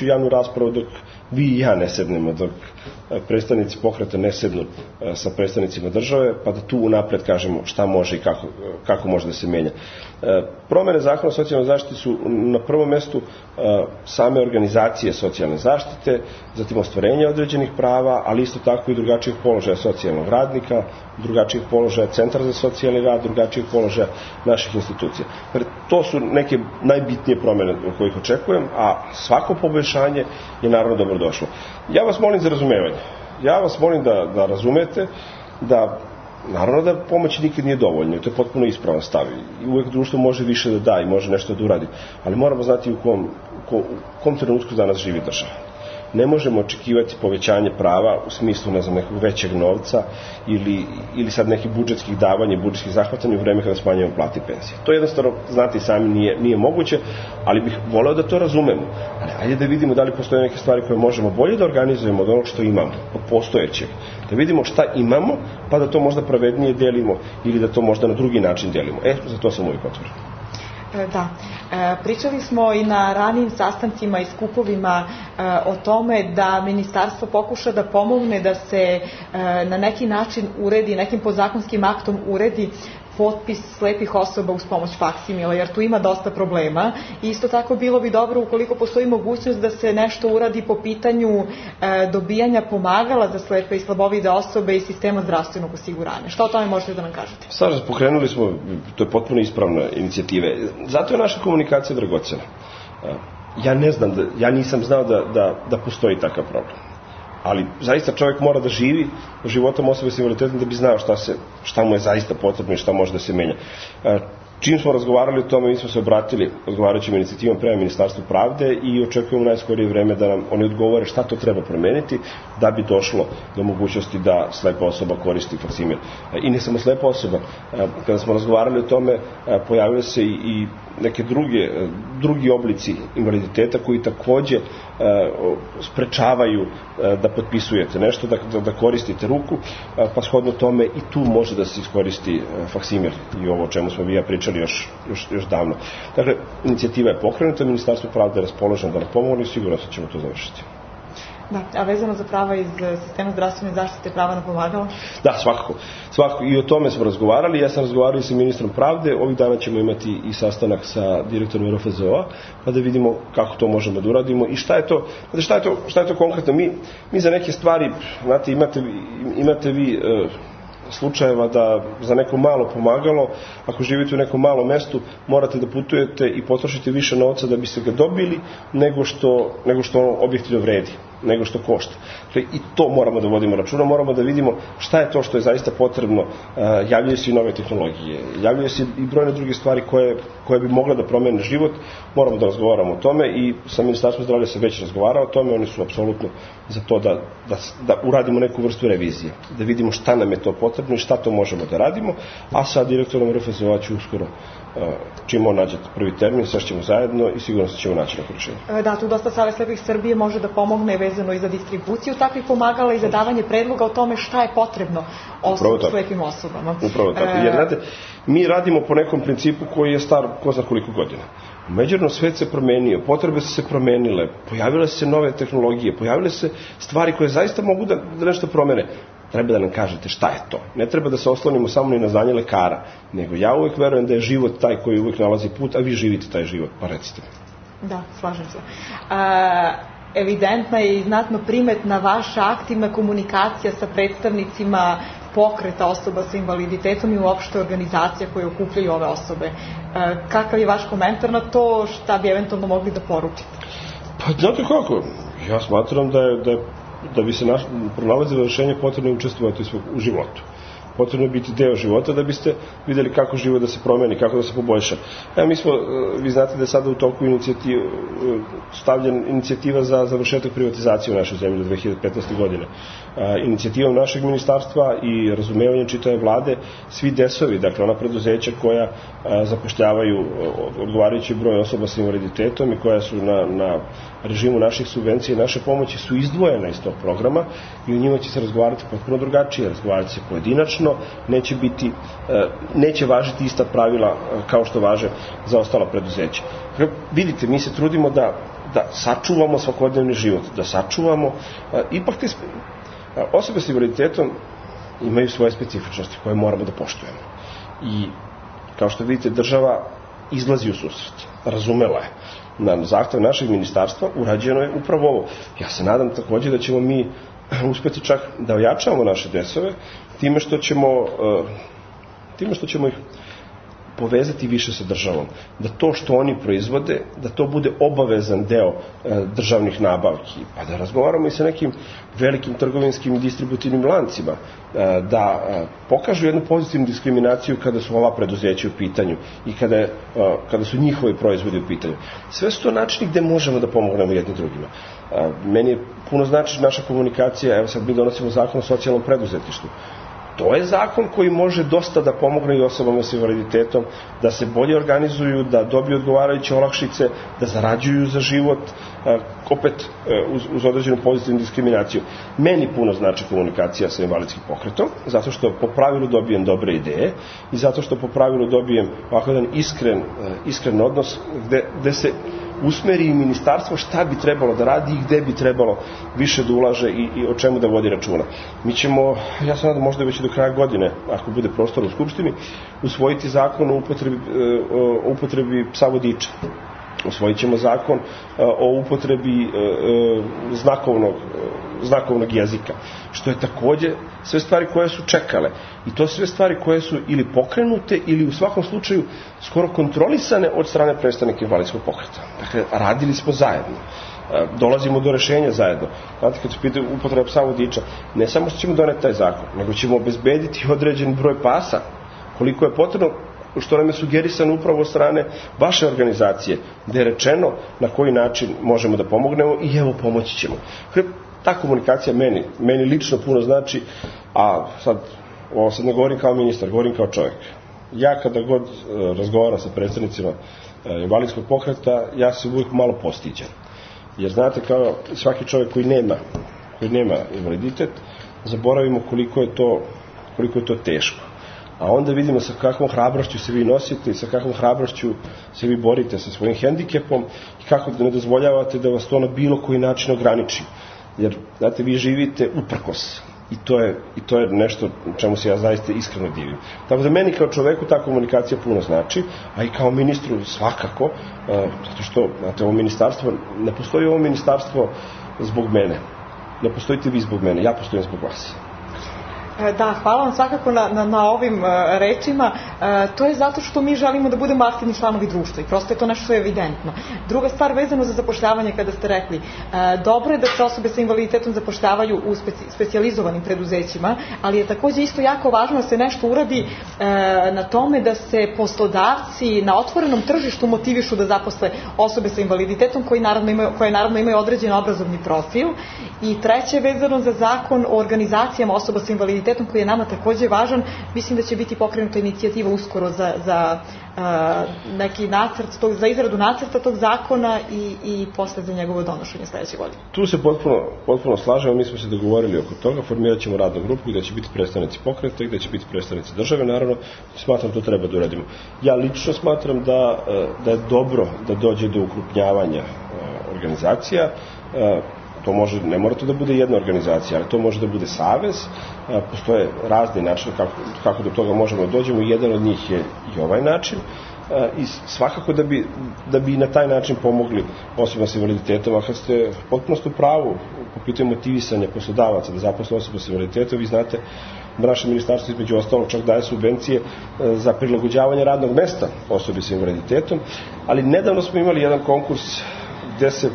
javnu raspravu dok vi i ja ne sednemo, dok predstavnici pokreta ne sednu sa predstavnicima države, pa da tu unapred kažemo šta može i kako, kako može da se menja. Promene zakona o socijalnoj zaštiti su na prvom mestu same organizacije socijalne zaštite, zatim ostvarenje određenih prava, ali isto tako i drugačijih položaja socijalnog radnika, drugačijih položaja centra za socijalni rad, drugačijih položaja naših institucija. To su neke najbitnije promene kojih očekujem, a svako poboljšanje je naravno dobrodošlo. Ja vas molim za razumevanje. Ja vas molim da, da razumete da naravno da pomoć nikad nije dovoljno i to je potpuno ispravan stav. I uvek društvo može više da da i može nešto da uradi, ali moramo znati u kom, u kom, u kom trenutku danas živi država. Ne možemo očekivati povećanje prava u smislu, ne znam, nekog većeg novca ili, ili sad nekih budžetskih davanja i budžetskih zahvatanja u vreme kada smanjujemo plate i penzije. To jednostavno, znate i sami, nije, nije moguće, ali bih voleo da to razumemo. Ali ajde da vidimo da li postoje neke stvari koje možemo bolje da organizujemo od onog što imamo, od postojećeg. Da vidimo šta imamo, pa da to možda pravednije delimo ili da to možda na drugi način delimo. E, za to sam uvijek otvoren. Da. Pričali smo i na ranijim sastancima i skupovima o tome da ministarstvo pokuša da pomogne da se na neki način uredi, nekim podzakonskim aktom uredi potpis slepih osoba uz pomoć faksimila, jer tu ima dosta problema. I isto tako bilo bi dobro ukoliko postoji mogućnost da se nešto uradi po pitanju dobijanja pomagala za slepe i slabovide osobe iz sistema zdravstvenog osiguranja. Šta o tome možete da nam kažete? Sad pokrenuli smo, to je potpuno ispravna inicijativa. Zato je naša komunikacija dragocena. Ja ne znam, da, ja nisam znao da, da, da postoji takav problem. Ali zaista čovjek mora da živi životom osobe s invaliditetom da bi znao šta, se, šta mu je zaista potrebno i šta može da se menja. Čim smo razgovarali o tome, mi smo se obratili odgovarajućim inicijativom prema Ministarstvu pravde i očekujemo najskorije vreme da nam oni odgovore šta to treba promeniti da bi došlo do mogućnosti da slepa osoba koristi faksimil. I ne samo slepa osoba. Kada smo razgovarali o tome, pojavili se i neke druge, drugi oblici invaliditeta koji takođe sprečavaju da potpisujete nešto, da, da, da koristite ruku, pa shodno tome i tu može da se iskoristi faksimil i ovo o čemu smo vi ja pričali još, još, još davno. Dakle, inicijativa je pokrenuta, Ministarstvo pravde je raspoloženo da nam pomogne i sigurno se ćemo to završiti. Da, a vezano za prava iz sistema zdravstvene zaštite, prava na pomagalo? Da, svakako. svakako. I o tome smo razgovarali. Ja sam razgovarao i sa ministrom pravde. Ovih dana ćemo imati i sastanak sa direktorom R F Z O-a, pa da vidimo kako to možemo da uradimo i šta je to, šta je to, šta je to konkretno. Mi, mi za neke stvari, znate, imate, imate vi uh, slučajeva da za neko malo pomagalo, ako živite u nekom malom mestu, morate da putujete i potrošite više novca da biste ga dobili nego što, nego što ono objektivno vredi, nego što košta. I to moramo da vodimo računa, moramo da vidimo šta je to što je zaista potrebno. Javljaju se i nove tehnologije, javljaju se i brojne druge stvari koje, koje bi mogle da promene život, moramo da razgovaramo o tome i sa Ministarstvom zdravlja se već razgovarao o tome, oni su apsolutno za to da, da, da uradimo neku vrstu revizije, da vidimo šta nam je to potrebno i šta to možemo da radimo, a sa direktorom R F Z O-a ću uskoro, čim on nađe prvi termin, sve ćemo zajedno i sigurno se ćemo naći neko rješenje. Da, tu dosta Savez slepih Srbije može da pomogne vezano i za distribuciju takvih pomagala i za davanje predloga o tome šta je potrebno osob, slepim osobama. Upravo tako. Jer, znate, mi radimo po nekom principu koji je star ko zna koliko godina. Međunarodno svet se promenio, potrebe su se promenile, pojavile se nove tehnologije, pojavile se stvari koje zaista mogu da, da nešto promene. Treba da nam kažete šta je to. Ne treba da se oslonimo samo ni na znanje lekara, nego ja uvek verujem da je život taj koji uvek nalazi put, a vi živite taj život, pa recite mi. Da, slažem se. A, evidentna je i znatno primetna vaša aktivna komunikacija sa predstavnicima pokreta osoba sa invaliditetom i uopšte organizacija koje okupljaju ove osobe. A, kakav je vaš komentar na to, šta bi eventualno mogli da poručite? Pa znate kako, ja smatram da je, da je da bi se naš, pronalazilo rešenje, potrebno je učestvovati u životu. Potrebno je biti deo života da biste videli kako život da se promeni, kako da se poboljša. Evo, mi smo, vi znate da je sada u toku inicijativa, stavljen inicijativa za završetak privatizacije u našoj zemlji do dve hiljade petnaeste. godine. Inicijativom našeg ministarstva i razumevanjem čitave vlade, svi desovi, dakle ona preduzeća koja zapošljavaju odgovarajući broj osoba sa invaliditetom i koja su na, na režimu naših subvencija i naše pomoći su izdvojena iz tog programa i u njima će se razgovarati potpuno drugačije, razgovarati se pojedinačno, neće biti, neće važiti ista pravila kao što važe za ostala preduzeća. Vidite, mi se trudimo da da sačuvamo svakodnevni život, da sačuvamo, ipak te osobe s invaliditetom imaju svoje specifičnosti koje moramo da poštujemo. I kao što vidite, država izlazi u susret, razumela je. Na zahtev našeg ministarstva urađeno je upravo ovo. Ja se nadam takođe da ćemo mi uspeti čak da ojačamo naše desove time što ćemo, time što ćemo ih povezati više sa državom. Da to što oni proizvode, da to bude obavezan deo e, državnih nabavki. Pa da razgovaramo i sa nekim velikim trgovinskim i distributivnim lancima. E, da e, pokažu jednu pozitivnu diskriminaciju kada su ova preduzeća u pitanju i kada, e, kada su njihovi proizvodi u pitanju. Sve su to načini gde možemo da pomognemo jedni drugima. E, meni je puno znači naša komunikacija, evo sad mi donosimo zakon o socijalnom preduzetništvu. To je zakon koji može dosta da pomogne i osobama s invaliditetom, da se bolje organizuju, da dobiju odgovarajuće olakšice, da zarađuju za život, opet uz, uz određenu pozitivnu diskriminaciju. Meni puno znači komunikacija sa invalidskim pokretom, zato što po pravilu dobijem dobre ideje i zato što po pravilu dobijem ovako jedan iskren, iskren odnos gde, gde se usmeri i ministarstvo šta bi trebalo da radi i gde bi trebalo više da ulaže i, i o čemu da vodi računa. Mi ćemo, ja se nadam možda već do kraja godine, ako bude prostor u Skupštini, usvojiti zakon o upotrebi, o upotrebi psa vodiča. Usvojit ćemo zakon o upotrebi znakovnog, znakovnog jezika, što je takođe sve stvari koje su čekale. I to sve stvari koje su ili pokrenute ili u svakom slučaju skoro kontrolisane od strane predstavnika invalidskog pokreta. Dakle, radili smo zajedno. Dolazimo do rešenja zajedno. Znate, kad se pitaju upotreba psa vodiča, ne samo što ćemo doneti taj zakon, nego ćemo obezbediti određen broj pasa, koliko je potrebno, što nam je sugerisano upravo od strane vaše organizacije, gde je rečeno na koji način možemo da pomognemo i evo pomoći ćemo. Ta komunikacija meni, meni lično puno znači, a sad, ovo sad ne govorim kao ministar, govorim kao čovjek. Ja kada god razgovaram sa predstavnicima invalidskog pokreta, ja se uvijek malo postiđam. Jer znate, kao svaki čovjek koji nema, koji nema invaliditet, zaboravimo koliko je to, koliko je to teško. A onda vidimo sa kakvom hrabrošću se vi nosite i sa kakvom hrabrošću se vi borite sa svojim hendikepom i kako da ne dozvoljavate da vas to na bilo koji način ograniči. Jer, znate, vi živite uprkos. I to je, i to je nešto čemu se ja zaista iskreno divim. Tako da meni kao čoveku ta komunikacija puno znači, a i kao ministru svakako, uh, zato što, znate, ovo ministarstvo, ne postoji ovo ministarstvo zbog mene. Ne postojite vi zbog mene, ja postojim zbog vas. Da, hvala vam svakako na, na, na ovim uh, rečima. Uh, to je zato što mi želimo da budemo aktivni članovi društva i prosto je to nešto što je evidentno. Druga stvar vezano za zapošljavanje, kada ste rekli, uh, dobro je da se osobe sa invaliditetom zapošljavaju u speci, specijalizovanim preduzećima, ali je takođe isto jako važno da se nešto uradi uh, na tome da se poslodavci na otvorenom tržištu motivišu da zaposle osobe sa invaliditetom koji naravno imaju, koje naravno imaju određen obrazovni profil. I treće, vezano za zakon o organizacijama osoba sa invaliditetom koji je nama takođe važan, mislim da će biti pokrenuta inicijativa uskoro za, za uh, neki nacrt, tog, za izradu nacrta tog zakona i, i posle za njegovo donošenje sledeće godine. Tu se potpuno, potpuno slažemo, mi smo se dogovorili oko toga, formirat ćemo radnu grupu gde će biti predstavnici pokreta i gde će biti predstavnici države, naravno, smatram to treba da uradimo. Ja lično smatram da, da je dobro da dođe do ukrupnjavanja organizacija. To može, ne mora to da bude jedna organizacija, ali to može da bude savez. Postoje razni načini kako, kako do toga možemo da dođemo. Jedan od njih je i ovaj način. I svakako da bi, da bi na taj način pomogli osobama s invaliditetom. A kad ste potpuno u pravu po pitanju motivisanja poslodavaca da zaposle osobe s invaliditetom, vi znate da naše ministarstvo između ostalog čak daje subvencije za prilagođavanje radnog mesta osobi s invaliditetom, ali nedavno smo imali jedan konkurs gde se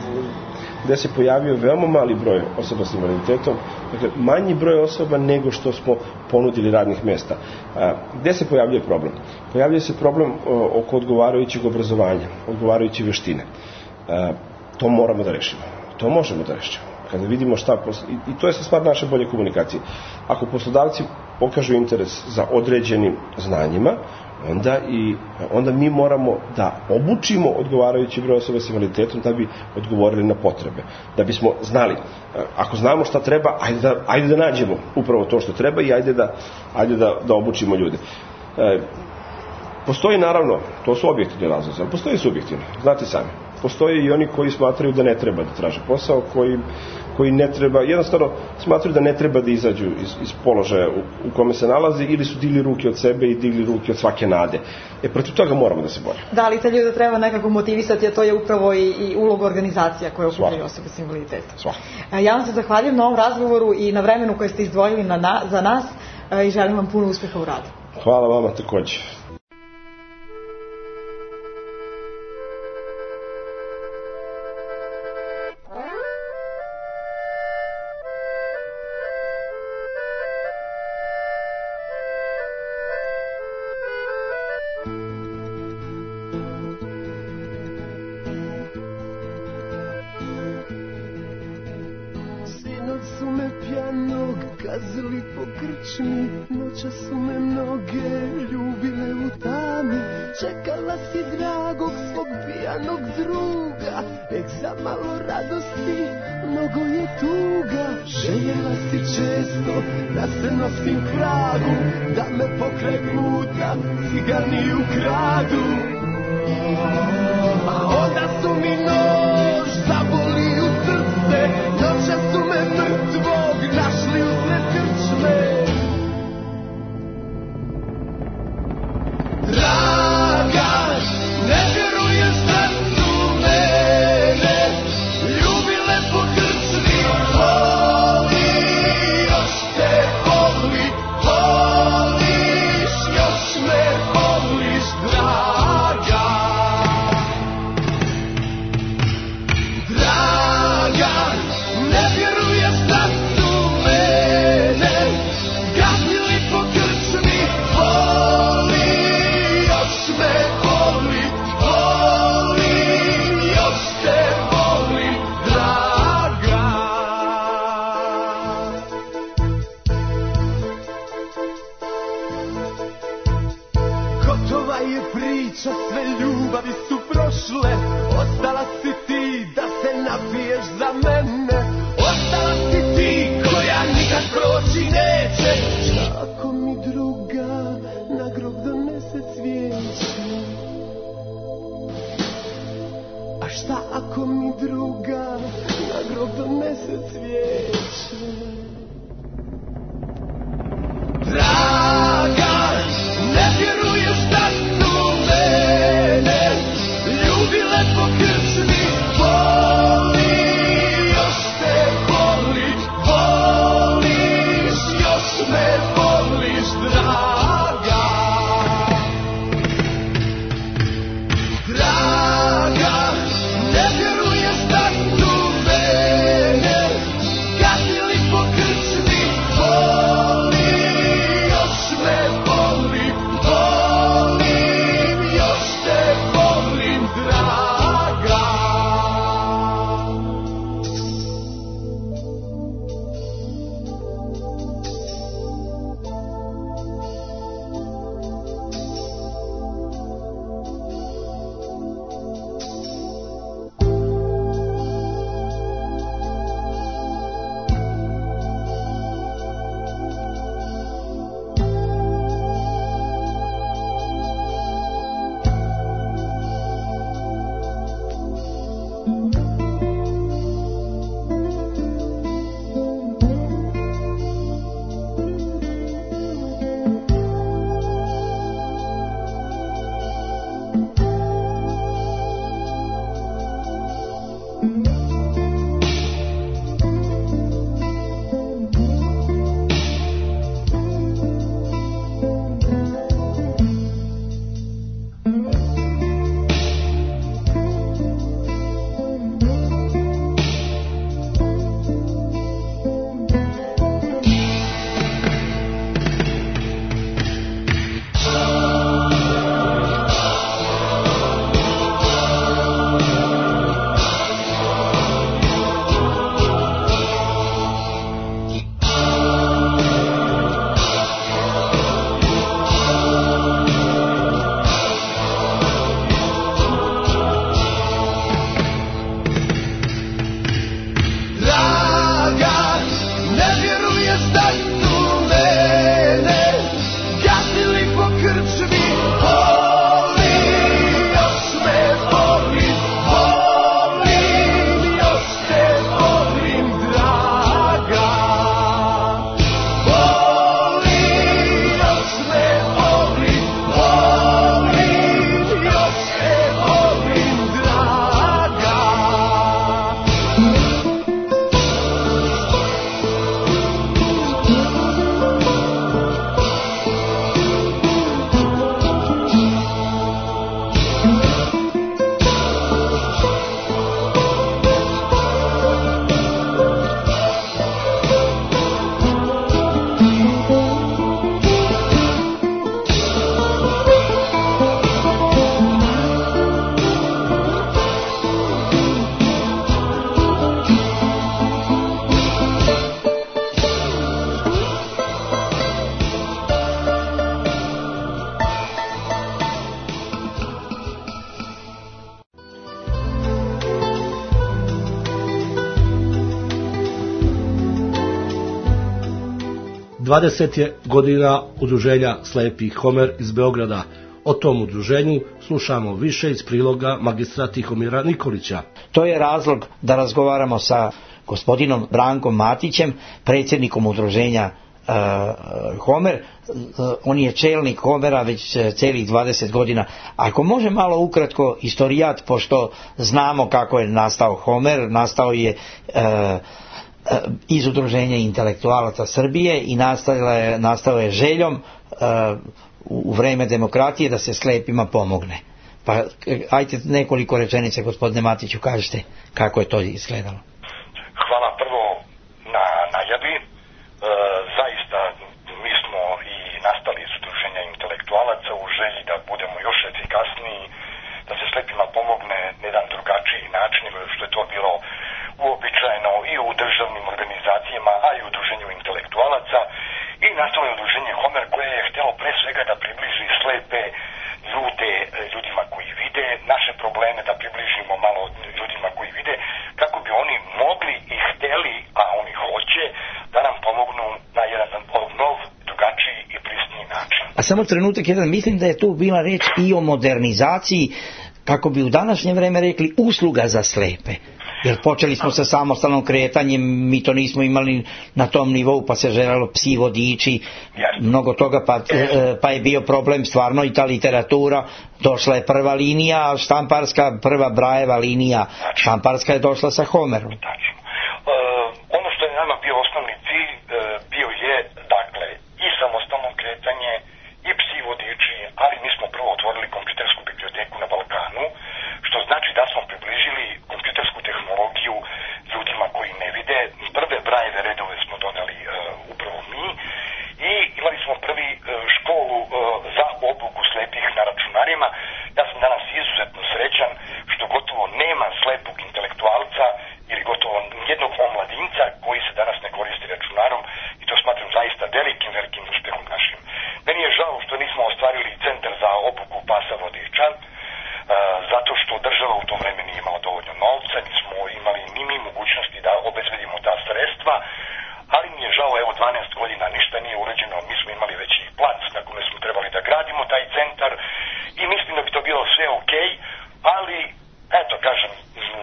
gde se pojavio veoma mali broj osoba s invaliditetom, dakle manji broj osoba nego što smo ponudili radnih mesta. A, gde se pojavljuje problem? Pojavljuje se problem o, oko odgovarajućeg obrazovanja, odgovarajuće veštine. A, to moramo da rešimo. To možemo da rešimo. Kada vidimo šta, i, i to je sa stvar naše bolje komunikacije. Ako poslodavci pokažu interes za određenim znanjima, onda i onda mi moramo da obučimo odgovarajući broj osoba s invaliditetom da bi odgovorili na potrebe. Da bismo znali, ako znamo šta treba, ajde da, ajde da nađemo upravo to što treba i ajde da, ajde da, da obučimo ljude. E, Postoji naravno, to su objektivni razlozi, ali postoji subjektivni, znate sami. Postoje i oni koji smatraju da ne treba da traže posao, koji, koji ne treba, jednostavno smatraju da ne treba da izađu iz, iz položaja u, u kome se nalazi, ili su digli ruke od sebe i digli ruke od svake nade. E, protiv toga moramo da se borimo. Da, ali te ljude treba nekako motivisati, a to je upravo i, i uloga organizacija koje okupljaju osobe s invaliditetom. Sva. Ja vam se zahvaljujem na ovom razgovoru i na vremenu koje ste izdvojili na, na, za nas i želim vam puno uspeha u radu. Hvala vama takođe. Noća su me mnoge ljubile u tami, čekala si dragog svog pijanog druga, ek za malo radosti, mnogo je tuga. Željela si često da se nosim kragu, da me pokraj puta cigani ukradu, a onda su mi nož zaboli u srce, noća su me mrtvog našli u sred krčme. Draga, ne vjeruješ da su mene ljubile po krčmi, voli, još te voli, voliš, još me voliš, draga. Draga, ne vjeruješ da su mene gazili po krčmi, voli, još me voli, voli, još te voli, draga. Gotova je priča, sve ljubavi su prošle, ostala si ti da se napiješ za mene, ostala si ti koja nikad proći neće. Ako mi druga na grob donese cvijeće, a šta ako mi druga na grob donese cvijeće? Draga, ne vjeruješ da su mene ljubile po krčmi, voli, još te voli, voliš, još me voliš, draga. Draga, ne vjeruješ da su mene gazili po krčmi, dvadeset je godina udruženja slepih Homer iz Beograda. O tom udruženju slušamo više iz priloga magistra Tihomira Nikolića. To je razlog da razgovaramo sa gospodinom Brankom Matićem, predsjednikom udruženja uh, Homer. Uh, on je čelnik Homera već uh, celih dvadeset godina. Ako može malo ukratko istorijat, pošto znamo kako je nastao Homer, nastao je uh, iz udruženja intelektualaca Srbije i nastao je, nastao je željom uh, u vreme demokratije da se slepima pomogne. Pa ajte nekoliko rečenica, gospodine Matiću, kažete kako je to izgledalo. Hvala prvo na najavi. E, zaista mi smo i nastali iz udruženja intelektualaca u želji da budemo još efikasniji, da se slepima pomogne na jedan drugačiji način nego što je to bilo uobičajeno i u državnim organizacijama, a i u udruženju intelektualaca. I nastalo je udruženje Homer koje je htjelo pre svega da približi slepe ljude ljudima koji vide, naše probleme da približimo malo ljudima koji vide, kako bi oni mogli i htjeli, a oni hoće, da nam pomognu na jedan nov, drugačiji i prisniji način. A samo trenutak jedan, mislim da je tu bila reč i o modernizaciji, kako bi u današnje vreme rekli, usluga za slepe. Jer počeli smo sa samostalnom kretanjem, mi to nismo imali na tom nivou, pa se želelo psi vodiči, mnogo toga, pa, pa je bio problem stvarno i ta literatura. Došla je prva linija, štamparska, prva Brajeva linija, štamparska je došla sa Homerom. Tačno. E, ono što je nama bio osnovni cilj, e, bio je, dakle, i samostalno kretanje, i psi vodiči, ali mi smo prvo otvorili kompjutersku biblioteku na Balkanu, što znači da smo približili kompjutersku tehnologiju ljudima koji ne vide. Prve Brajeve redove smo doneli uh, upravo mi i imali smo prvi uh, školu uh, za obuku slepih na računarima. Ja sam danas izuzetno srećan što gotovo nema slepog intelektualca ili gotovo jednog omladinca koji se danas ne koristi računarom i to smatram zaista velikim, velikim uspjehom našim. Meni je žao što nismo ostvarili centar za obuku pasa vodiča, zato što država u tom vremenu nije imala dovoljno novca, nismo imali ni mi mogućnosti da obezbedimo ta sredstva, ali mi je žao, evo dvanaest godina ništa nije urađeno, mi smo imali već i plac na kome smo trebali da gradimo taj centar i mislim da bi to bilo sve okej, ali eto kažem,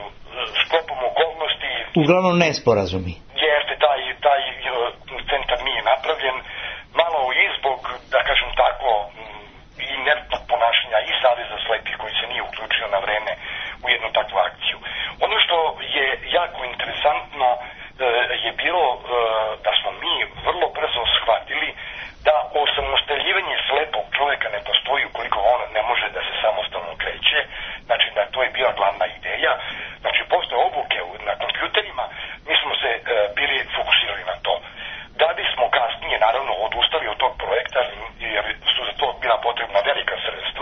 sklopom okolnosti... Uglavnom nesporazumi. Jeste, taj, taj centar nije napravljen, malo i zbog, da kažem tako, i inertnog ponašanja i Saveza slepih koji se nije uključio na vreme u jednu takvu akciju. Ono što je jako interesantno e, je bilo e, da smo mi vrlo brzo shvatili da osamostaljivanje slepog čovjeka ne postoji ukoliko on ne može da se samostalno kreće. Znači da to je bila glavna ideja. Znači posle obuke na kompjuterima mi smo se e, bili fokusirali na to. Da bismo kasnije naravno odustali od tog projekta jer su za to bila potrebna velika sredstva,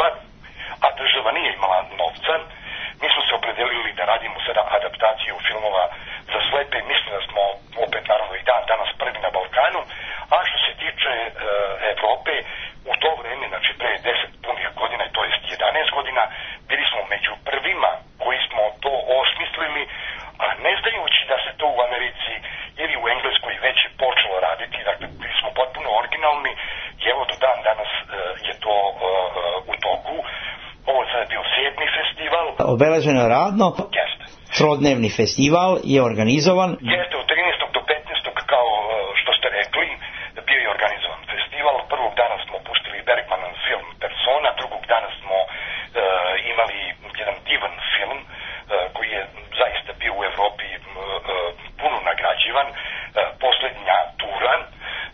a država nije imala novca, mi smo se opredelili da radimo sada adaptaciju filmova za slepe. Mislim da smo opet naravno i dan danas prvi na Balkanu, a što se tiče e, Evrope, u to vreme, znači pre deset punih godina, to jest jedanaest godina, bili smo među prvima koji smo to osmislili, a ne znajući da se to u Americi ili u Engleskoj već počelo raditi, dakle bili smo potpuno originalni i evo do dan danas e, je to e, u toku. Ovo je sada bio sedmi festival. Obeleženo je radno. Jeste. Trodnevni festival je organizovan. Jeste, od trinaestog do petnaestog kao što ste rekli, bio je organizovan festival. Prvog dana smo pustili Bergmanov film Persona, drugog dana smo e, imali jedan divan film e, koji je zaista bio u Evropi e, puno nagrađivan, e, Posljednja tura e,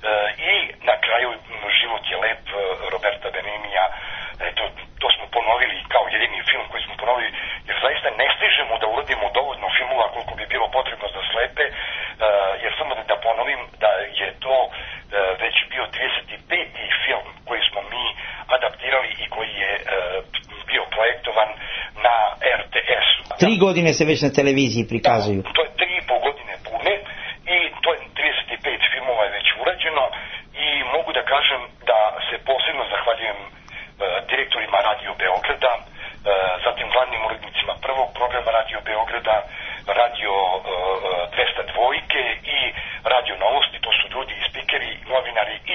i na kraju Život je lep Roberta Benignia. Eto, to smo ponovili kao jedini film koji smo ponovili, jer zaista ne stižemo da uradimo dovoljno filmova koliko bi bilo potrebno za slepe, uh, jer samo da, da ponovim da je to uh, već bio trideset peti film koji smo mi adaptirali i koji je uh, bio projektovan na er te esu. Tri godine se već na televiziji prikazuju. Da, to je tri i po godine pune i to je trideset pet filmova je već urađeno i mogu da kažem da se posebno zahvaljujem direktorima Radio Beograda, zatim glavnim urednicima prvog programa Radio Beograda, Radio dvesta dva i Radio Novosti, to su ljudi i spikeri, novinari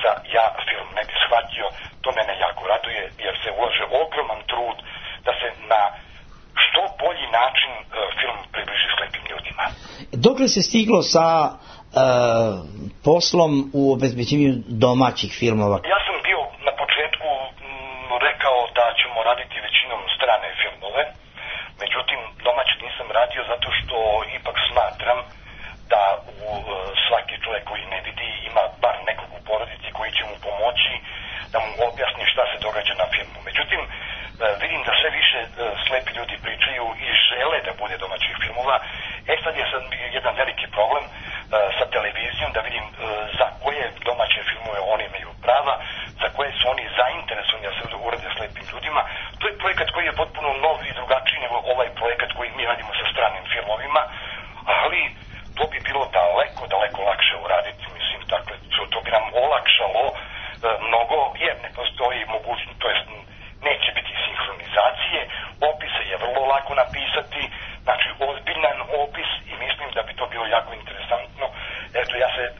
časa ja film ne bi shvatio. To mene jako raduje jer se ulaže ogroman trud da se na što bolji način uh, film približi slepim ljudima. Dokle se stiglo sa uh, poslom u obezbeđenju domaćih filmova? Ja sam bio na početku m, rekao da ćemo raditi većinom strane filmove, međutim domaći nisam radio zato što ipak smatram da u uh, svaki čovjek koji ne vidi ima bar nekog u porodici koji će mu pomoći da mu objasni šta se događa na filmu. Međutim, uh, vidim da sve više uh, slepi ljudi pričaju i žele da bude domaćih filmova. E sad je sad jedan veliki problem uh, sa televizijom, da vidim uh, za koje domaće filmove oni imaju prava, za koje su oni zainteresovani da se urade slepim ljudima. To je projekat koji je potpuno nov i drugačiji nego ovaj projekat koji mi radimo sa stranim filmovima, ali to bi bilo daleko, daleko lakše uraditi, mislim, dakle, to, to bi nam olakšalo uh, mnogo, jer ne postoji mogućnost, to jest neće biti sinhronizacije, opise je vrlo lako napisati, znači ozbiljan opis i mislim da bi to bilo jako interesantno. Eto, ja se,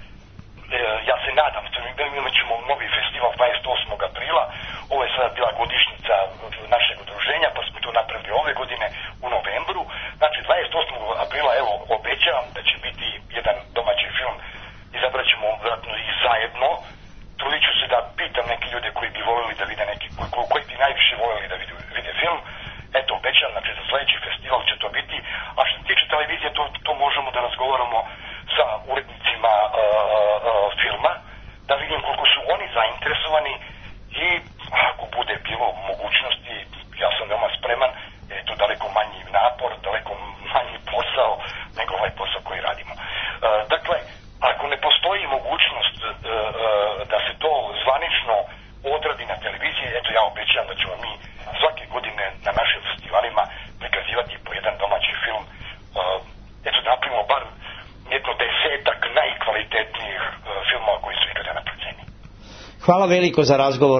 ja se nadam, imat ćemo novi festival dvadeset osmog aprila, ovo je sada bila godišnjica našeg udruženja, pa smo to napravili ove godine u novembru, znači dvadeset osmog aprila, evo, obećavam da će biti jedan domaći film, izabrat ćemo vjerojatno i zajedno, trudit ću se da pitam neke ljude koji bi voljeli da vide neki, koji, koji bi najviše voljeli da vide, vide film. Eto, obećam, znači za sljedeći festival će to biti, a što se tiče televizije, to, to možemo da razgovaramo sa urednicima uh, uh, filma, da vidim koliko su oni zainteresovani i ako bude bilo mogućnosti, ja sam veoma spreman, jer je to daleko manji napor, daleko manji posao nego ovaj posao koji radimo. Uh, dakle, ako ne postoji mogućnost uh, uh, da se to zvanično odradi na televiziji, eto ja obećam da ćemo mi svake godine na našim festivalima prikazivati po jedan domaći film. Uh, eto da napravimo bar jedno desetak najkvalitetnijih uh, filmova koji su ikada napravljeni. Hvala veliko za razgovor.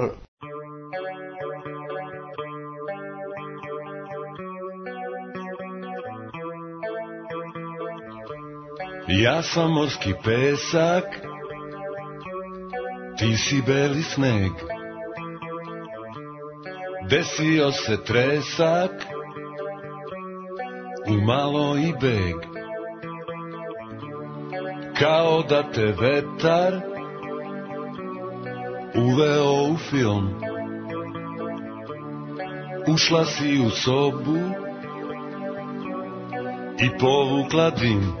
Ja sam morski pesak, ti si beli sneg. Desio se tresak, umalo i beg. Kao da te vetar uveo u film. Ušla si u sobu i povukla dim.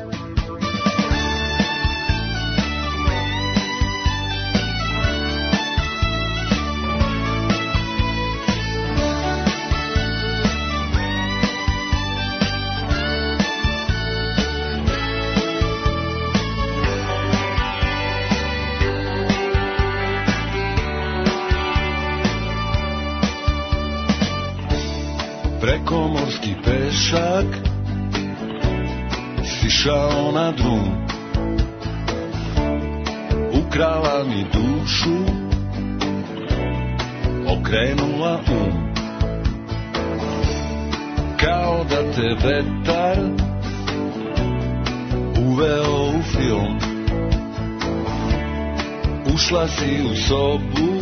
Prekomorski pešak sišao na drum, ukrala mi dušu, okrenula um. Kao da te vetar uveo u film. Ušla si u sobu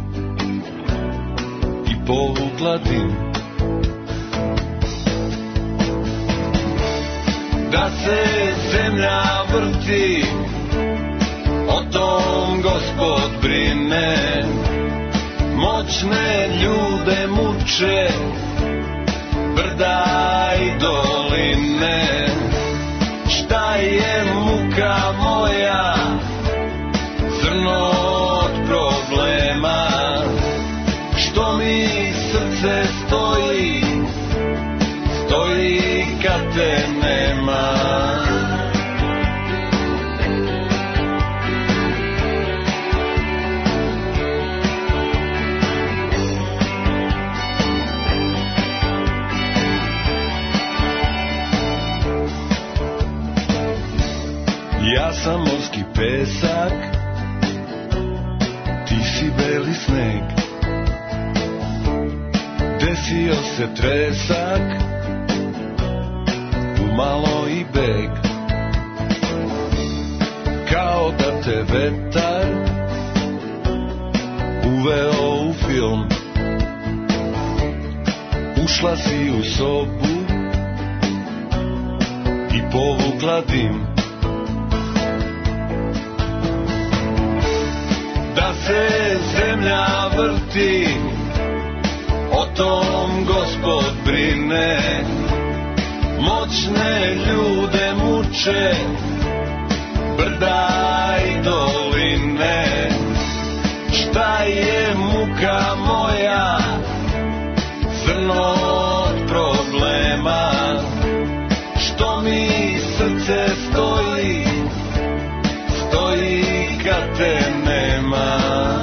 i povukla dim. Da se zemlja vrti, o tom Gospod brine. Moćne ljude muče brda i doline. Šta je muka moja, zrno od problema, što mi srce stoji, stoji kad te nema. Ja sam morski pesak, ti si beli sneg. Desio se tresak, umalo i beg. Kao da te vetar strujom. Ušla si u sobu i povukla dim. Da se zemlja vrti, o tom Gospod brine. Moćne ljude muče brda i doline. Šta je muka moja, zrno od problema, što mi srce stoji, stoji kad te nema.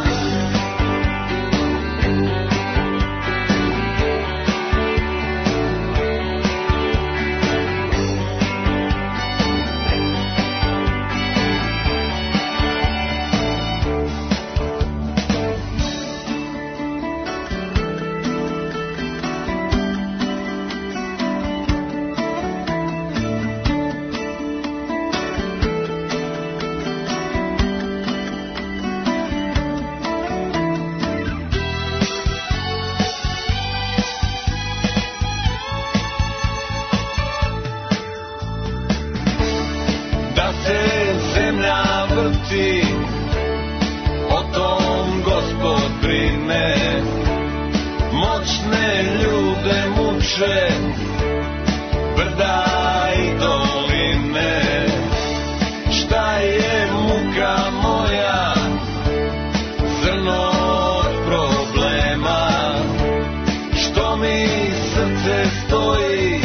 Brda i doline, šta je muka moja, zrno od problema, što mi srce stoji,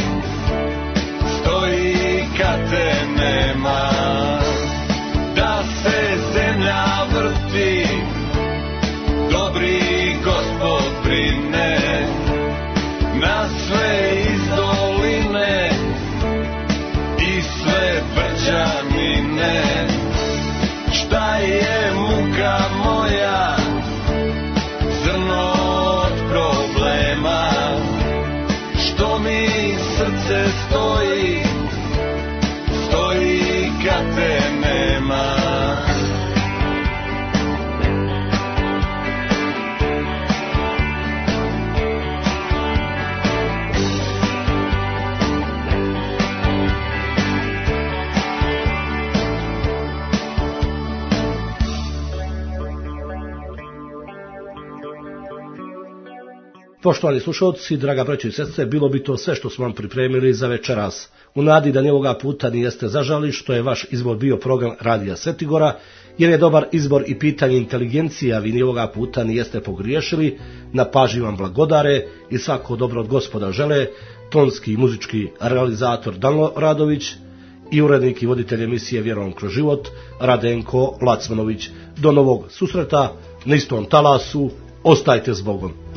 stoji kad te nema. Da se zemlja vrti, dobri Gospod brine. Na sve iz doline i sve brđanine, šta je muka moja, zrno od problema, što mi srce stoji, stoji kad te nema. Poštovani slušalci, draga braćo i sestre, bilo bi to sve što smo vam pripremili za večeras. U nadi da ni ovoga puta nijeste zažali što je vaš izbor bio program Radija Svetigora, jer je dobar izbor i pitanje inteligencije, a vi ni ovoga puta nijeste pogriješili. Na pažnji vam blagodare i svako dobro od Gospoda žele tonski i muzički realizator Danilo Radović i urednik i voditelj emisije Vjerom kroz život Radenko Lacmanović. Do novog susreta na istom talasu, ostajte s Bogom.